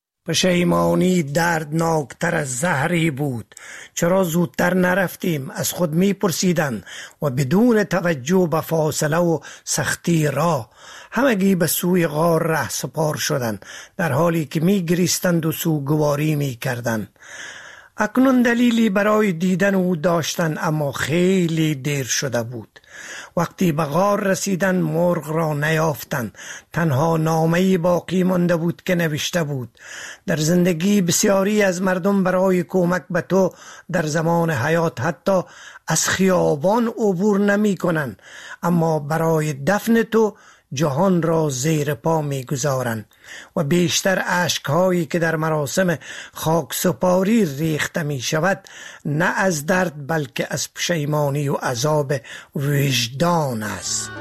پشیمانی دردناکتر از زهری بود. چرا زودتر نرفتیم؟ از خود می پرسیدند و بدون توجه به فاصله و سختی راه همگی به سوی غار ره سپار شدند، در حالی که می گریستند و سوگواری می کردند. اکنون دلیلی برای دیدن او داشتند، اما خیلی دیر شده بود. وقتی به غار رسیدن مرغ را نیافتند. تنها نامه‌ای باقی مانده بود که نوشته بود: در زندگی بسیاری از مردم برای کمک به تو در زمان حیات حتی از خیابان عبور نمی کنند، اما برای دفن تو جهان را زیر پا می گذارند و بیشتر اشکهایی که در مراسم خاکسپاری ریخته می شود نه از درد بلکه از پشیمانی و عذاب وجدان است.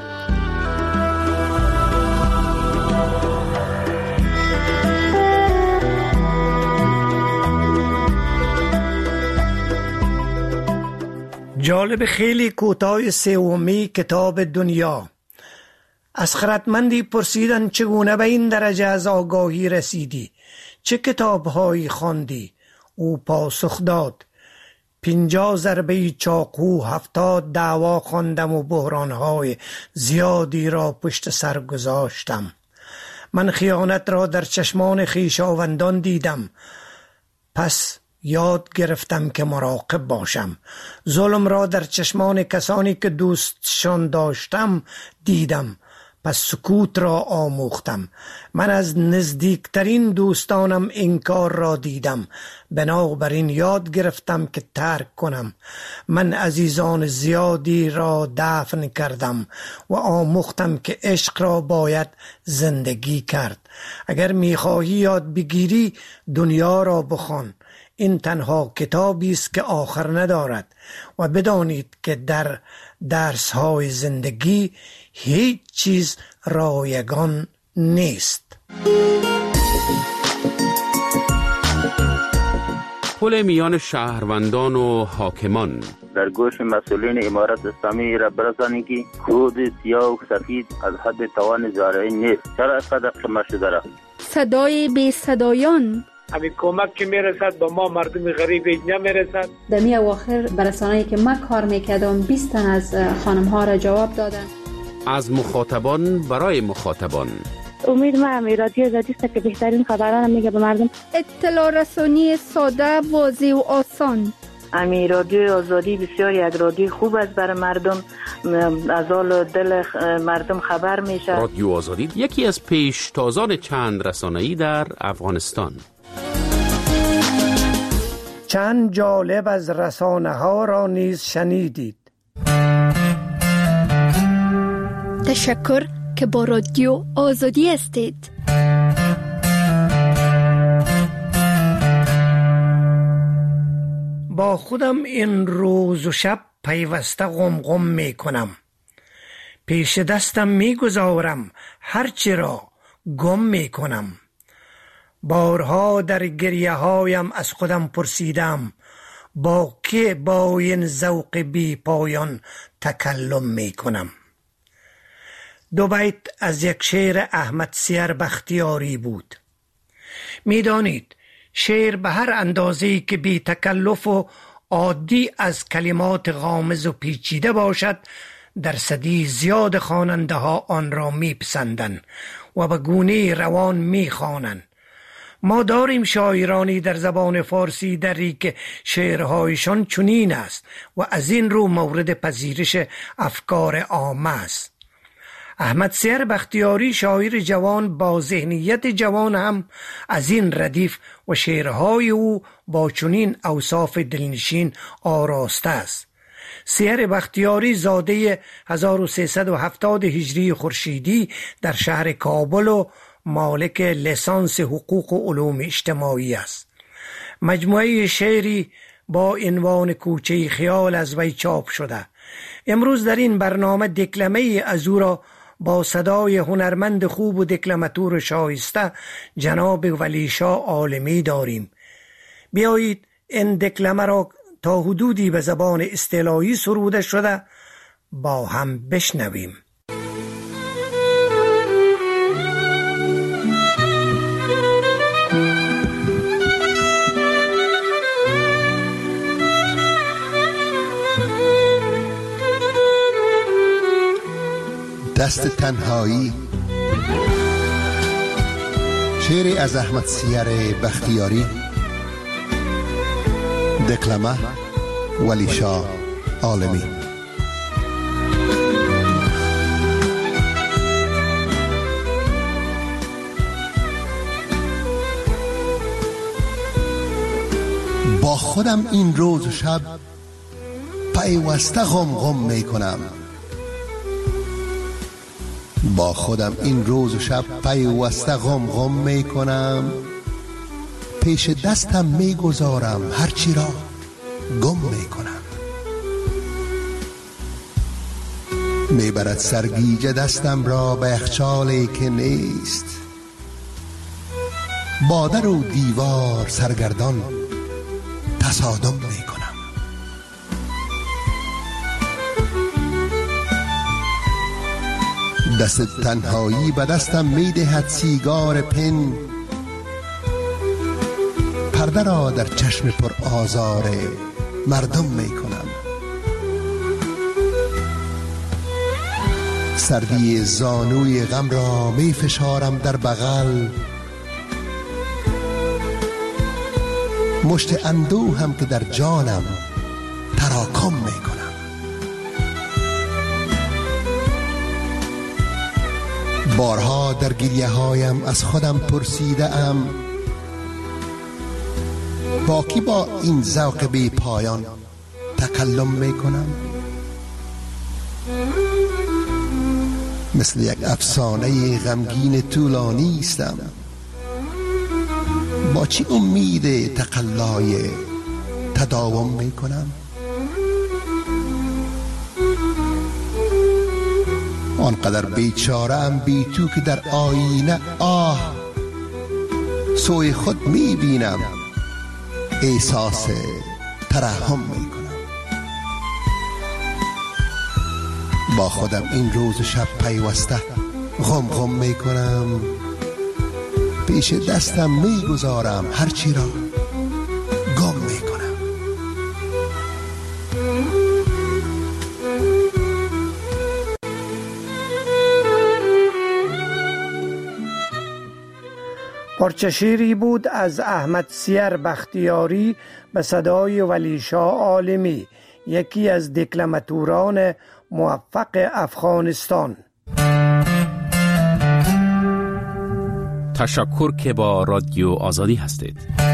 جالب خیلی کوتاه سومی کتاب دنیا. از خردمندی پرسیدند چگونه به این درجه از آگاهی رسیدی؟ چه کتابهایی خواندی؟ او پاسخ داد پنجاه ضربه چاقو، هفتاد دعوا خواندم و بحرانهای زیادی را پشت سر گذاشتم. من خیانت را در چشمان خویشاوندان دیدم، پس یاد گرفتم که مراقب باشم. ظلم را در چشمان کسانی که دوستشان داشتم دیدم، پس سکوت را آموختم. من از نزدیکترین دوستانم این کار را دیدم، بنابراین یاد گرفتم که ترک کنم. من عزیزان زیادی را دفن کردم و آموختم که عشق را باید زندگی کرد. اگر میخواهی یاد بگیری دنیا را بخوان، این تنها کتابی است که آخر ندارد. و بدانید که در درس‌های زندگی هیچ چیز رایگان نیست.
پل میان شهروندان و حاکمان.
در گوش مسئولین امارت اسلامی را برسانید که کود سیاه و سفید از حد توان زارعی نیست. چرا اینقدر قمه شده را؟
صدای بی صدایان.
همین کمک که میرسد به ما مردم غریب نمیرسد.
در می اواخر برسانه‌ای که ما کار میکردم بیست تن از خانم ها را جواب دادن.
از مخاطبان برای مخاطبان.
امید ما همی رادیو آزادی است که بهترین خبران میگه به مردم.
اطلاع رسانی ساده، واضح و آسان.
امی رادیو آزادی بسیار یک رادیو خوب است برای مردم، از حال دل مردم خبر میشه.
رادیو آزادی یکی از پیشتازان چند رسانه‌ای در افغانستان.
چند جالب از رسانه ها را نیز شنیدید.
تشکر که با رادیو آزادی هستید.
با خودم این روز و شب پیوسته غم غم می کنم، پیش دستم می گذارم هرچی را گم می کنم. بارها در گریه هایم از خودم پرسیدم با که با این ذوق بی پایان تکلم می کنم. دو بیت از یک شعر احمد سیر بختیاری بود. می دانید شعر به هر اندازه‌ای که بی تکلف و عادی از کلمات غامض و پیچیده باشد، درصدی زیاد خواننده ها آن را می پسندند و به گونه روان می خوانند. ما داریم شاعرانی در زبان فارسی دری که شعرهایشان چنین است و از این رو مورد پذیرش افکار عامه است. احمد سیر بختیاری شاعر جوان با ذهنیت جوان هم از این ردیف و شعرهای او با چنین اوصاف دلنشین آراسته است. سیر بختیاری زاده هزار و سیصد و هفتاد هجری خورشیدی در شهر کابل و مالک لیسانس حقوق و علوم اجتماعی است. مجموعه شعری با عنوان کوچه خیال از وی چاپ شده. امروز در این برنامه دکلمه از او را با صدای هنرمند خوب و دکلماتور شایسته جناب ولیشاه عالمی داریم. بیایید این دکلمه را تا حدودی به زبان اصطلاحی سروده شده با هم بشنویم.
دست تنهایی، شعری از احمد سیر بختیاری، دکلمه ولیشاه عالمی. با خودم این روز و شب پیوسته غم غم می کنم. با خودم این روز و شب پیوسته غم غم می کنم. پیش دستم می گذارم هرچی را گم می کنم. می برد سرگیجه دستم را به یخچالی که نیست. با در و دیوار سرگردان تصادم می کنم. دست تنهایی به دستم می دهد سیگار پن، پرده را در چشم پر آزار مردم می کنم. سردی زانوی غم را می فشارم در بغل، مشت اندوهم که در جانم تراکم می کنم. بارها در گریه هایم از خودم پرسیده ام با کی با این ذوق بی پایان تکلم می کنم. مثل یک افسانه غمگین طولانی استم، با چی امید تقلای تداوم می کنم. آنقدر بیچاره ام بی تو که در آینه آه سوی خود می بینم، احساس ترحم می کنم. با خودم این روز و شب پیوسته غم غم می کنم، پیش دستم می گذارم هرچی را گم می کنم.
پارچه شعری بود از احمد سیر بختیاری به صدای ولی شاه عالمی، یکی از دکلماتوران موفق افغانستان.
تشکر که با رادیو آزادی هستید.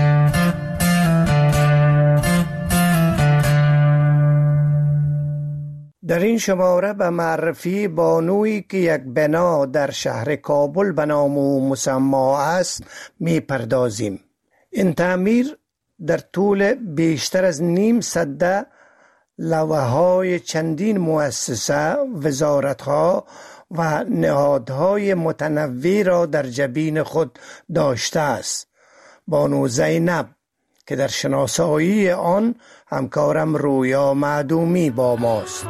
در این شماره به معرفی بانویی که یک بنا در شهر کابل به نام او مسما است می پردازیم. این تعمیر در طول بیشتر از نیم سده لوحه های چندین مؤسسه، وزارتها و نهادهای متنوع را در جبین خود داشته است. بانو زینب که در شناسایی آن همکارم رویا معدومی با ماست.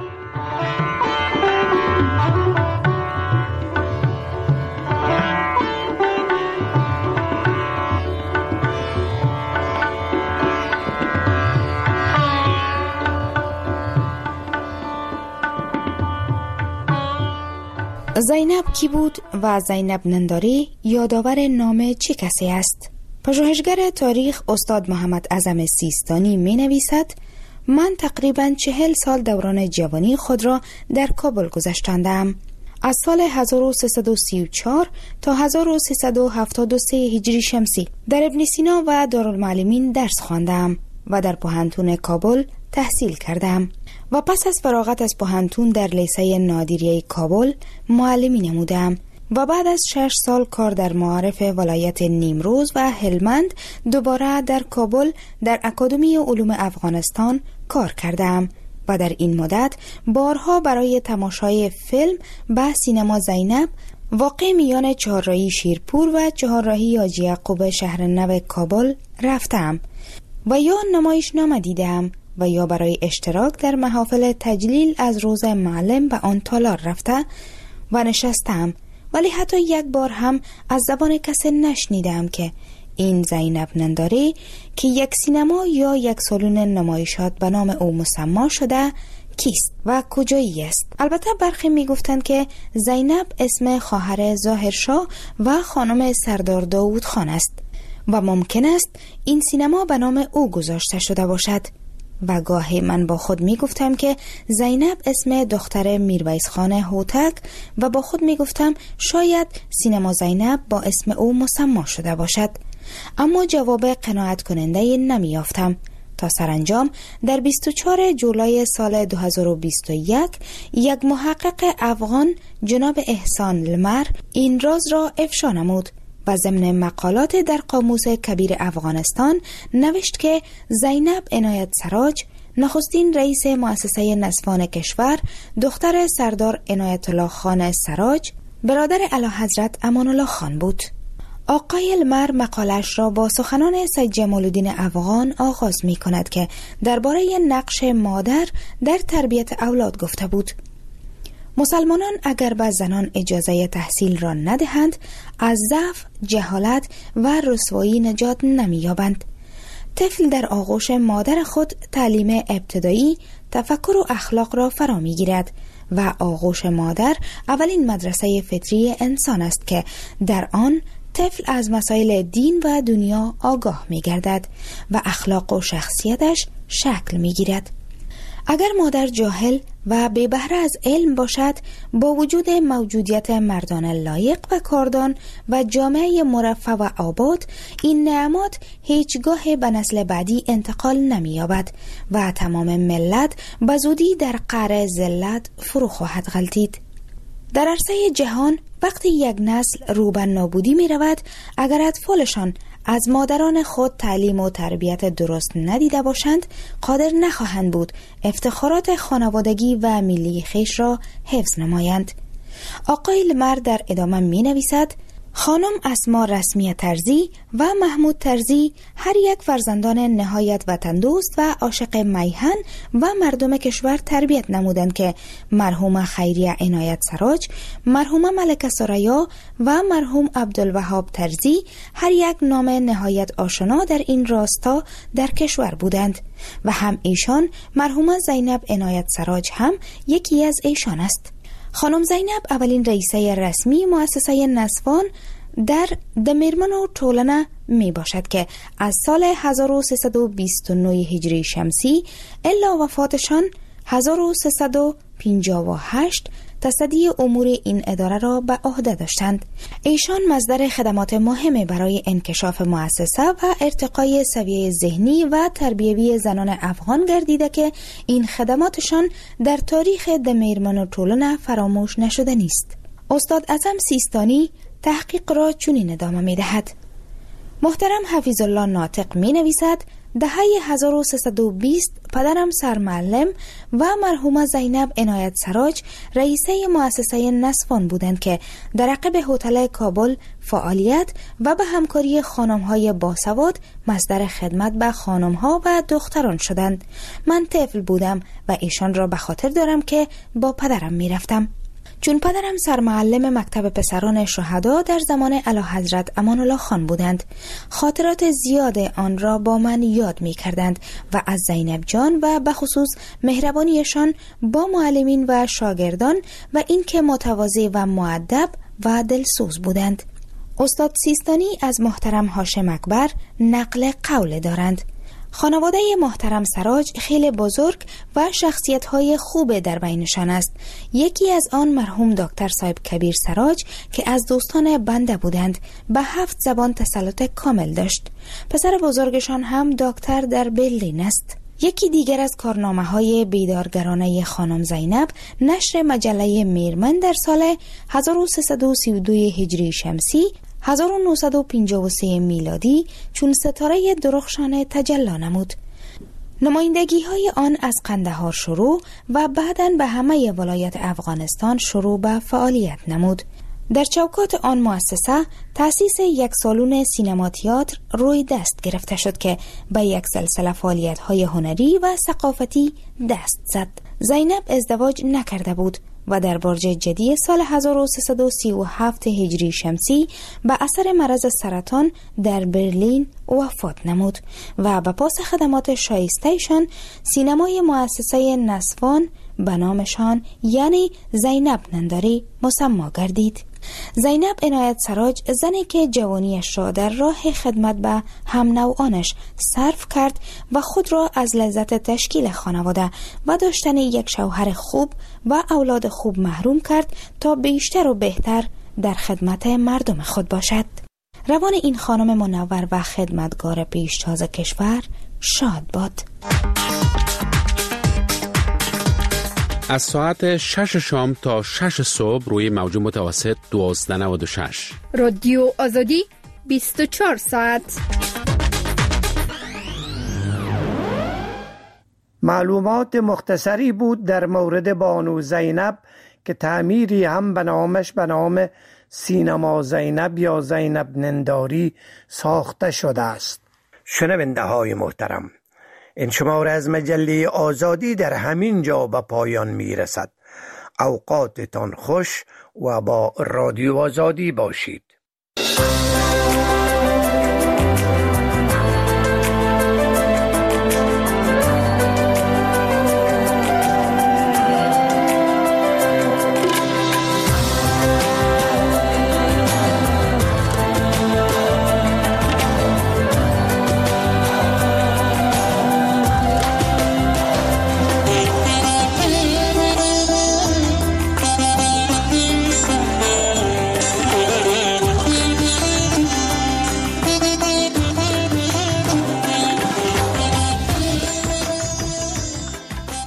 زینب کی بود و زینب ننداری یادآور نام چه کسی است؟ پژوهشگر تاریخ استاد محمد اعظم سیستانی می نویسد: من تقریباً چهل سال دوران جوانی خود را در کابل گذشتاندم. از سال هزار و سیصد و سی و چهار تا هزار و سیصد و هفتاد و سه هجری شمسی در ابن سینا و دارالمعلمین درس خواندم و در پوهنتون کابل تحصیل کردم و پس از فراغت از پوهنتون در لیسه نادریه کابل معلمی نمودم و بعد از شش سال کار در معارف ولایت نیمروز و هلمند دوباره در کابل در اکادمی علوم افغانستان کار کردم و در این مدت بارها برای تماشای فیلم به سینما زینب واقع میان چهارراهی شیرپور و چهارراهی حاجی یعقوب شهر نو کابل رفتم و یا نمایش نامه دیدم و یا برای اشتراک در محافل تجلیل از روز معلم به آن تالار رفته و نشستم، ولی حتی یک بار هم از زبان کسی نشنیدم که این زینب ننداری که یک سینما یا یک سالن نمایشات به نام او مسما شده کیست و کجایی است. البته برخی می گفتند که زینب اسم خواهر ظاهرشاه و خانم سردار داوود خان است و ممکن است این سینما به نام او گذاشته شده باشد و گاهی من با خود می گفتم که زینب اسم دختر میرویس خان هوتک و با خود می گفتم شاید سینما زینب با اسم او مسما شده باشد، اما جواب قناعت کننده نمی یافتم تا سرانجام در بیست و چهارم جولای سال دو هزار و بیست و یک یک محقق افغان جناب احسان لمر این راز را افشا نمود و ضمن مقالات در قاموس کبیر افغانستان نوشت که زینب عنایت سراج نخستین رئیس مؤسسه نسوان کشور، دختر سردار عنایت الله خان سراج، برادر اعلیحضرت امان الله خان بود. آقای لمر مقالش را با سخنان سید جمال الدین افغان آغاز می کند که درباره نقش مادر در تربیت اولاد گفته بود. مسلمانان اگر به زنان اجازه تحصیل را ندهند، از ضعف، جهالت و رسوایی نجات نمی‌یابند. طفل در آغوش مادر خود تعلیم ابتدایی، تفکر و اخلاق را فرا می‌گیرد و آغوش مادر اولین مدرسه فطری انسان است که در آن طفل از مسائل دین و دنیا آگاه می‌گردد و اخلاق و شخصیتش شکل می‌گیرد. اگر مادر جاهل و بی بهره از علم باشد، با وجود موجودیت مردان لایق و کاردان و جامعه مرفه و آباد، این نعمات هیچگاه به نسل بعدی انتقال نمی‌یابد و تمام ملت به زودی در قعر ذلت فرو خواهد غلتید. در عرصه جهان وقتی یک نسل رو به نابودی می رود، اگر اطفالشان از مادران خود تعلیم و تربیت درست ندیده باشند، قادر نخواهند بود افتخارات خانوادگی و ملی خیش را حفظ نمایند. آقای لمر در ادامه می نویسد: خانم اسما رسمی ترزی و محمود ترزی هر یک فرزندان نهایت وطن دوست و عاشق میهن و مردم کشور تربیت نمودند که مرحوم خیریه عنایت سراج، مرحوم ملکه ثریا و مرحوم عبدالوهاب ترزی هر یک نام نهایت آشنا در این راستا در کشور بودند و هم ایشان مرحوم زینب عنایت سراج هم یکی از ایشان است. خانم زینب اولین رئیسه رسمی مؤسسه نسوان در دمیرمن و ټولنه می باشد که از سال هزار و سیصد و بیست و نه هجری شمسی الا وفاتشان هزار و سیصد و پنجاه و هشت تصدی امور این اداره را به عهده داشتند. ایشان مصدر خدمات مهمی برای انکشاف مؤسسه و ارتقای سویه ذهنی و تربیوی زنان افغان گردیده که این خدماتشان در تاریخ دمیرمن و ټولنه فراموش نشده نیست. استاد اعظم سیستانی تحقیق را چنین ادامه می دهد: محترم حفیظ الله ناطق می نویسد دهه هزار و سیصد و بیست پدرم سرمعلم و مرحومه زینب عنایت سراج رئیسه مؤسسه نسوان بودند که در عقب هتل کابل فعالیت و به همکاری خانم‌های باسواد مصدر خدمت به خانم‌ها و دختران شدند. من طفل بودم و ایشان را به خاطر دارم که با پدرم می رفتم. چون پدرم سرمعلم مکتب پسران شهدا در زمان اعلیحضرت امان الله خان بودند، خاطرات زیاد آن را با من یاد می کردند و از زینب جان و به خصوص مهربانیشان با معلمین و شاگردان و اینکه متواضع و مؤدب و دلسوز بودند. استاد سیستانی از محترم هاشم اکبر نقل قول دارند: خانواده محترم سراج خیلی بزرگ و شخصیت‌های خوب در بینشان است. یکی از آن مرحوم دکتر صاحب کبیر سراج که از دوستان بنده بودند، به هفت زبان تسلط کامل داشت. پسر بزرگشان هم دکتر در برلین است. یکی دیگر از کارنامه‌های بیدارگرانه خانم زینب نشر مجله میرمن در سال هزار و سیصد و سی و دو هجری شمسی هزار و نهصد و پنجاه و سه میلادی چون ستاره درخشان تجلی نمود. نمایندگی های آن از قندهار شروع و بعداً به همه ولایت افغانستان شروع به فعالیت نمود. در چوکات آن مؤسسه تأسیس یک سالن سینما تئاتر روی دست گرفته شد که به یک سلسله فعالیت های هنری و ثقافتی دست زد. زینب ازدواج نکرده بود و در برج جدی سال هزار و سیصد و سی و هفت هجری شمسی به اثر مرض سرطان در برلین وفات نمود و به پاس خدمات شایسته‌شان سینمای مؤسسه نسوان به نامشان یعنی زینب ننداری مسما گردید. زینب عنایت سراج زنی که جوانیش را در راه خدمت به هم نوعانش صرف کرد و خود را از لذت تشکیل خانواده و داشتن یک شوهر خوب و اولاد خوب محروم کرد تا بیشتر و بهتر در خدمت مردم خود باشد. روان این خانم منور و خدمتگار پیشتاز کشور شاد باد.
از ساعت شش شام تا شش صبح روی موج متوسط دوازده نود و شش
رادیو آزادی بیست و چهار ساعت.
معلومات مختصری بود در مورد بانو زینب که تعمیری هم به نامش به نام سینما زینب یا زینب ننداری ساخته شده است. شنونده های محترم، این شماره از مجله آزادی در همین جا به پایان می رسد. اوقاتتان خوش و با رادیو آزادی باشید.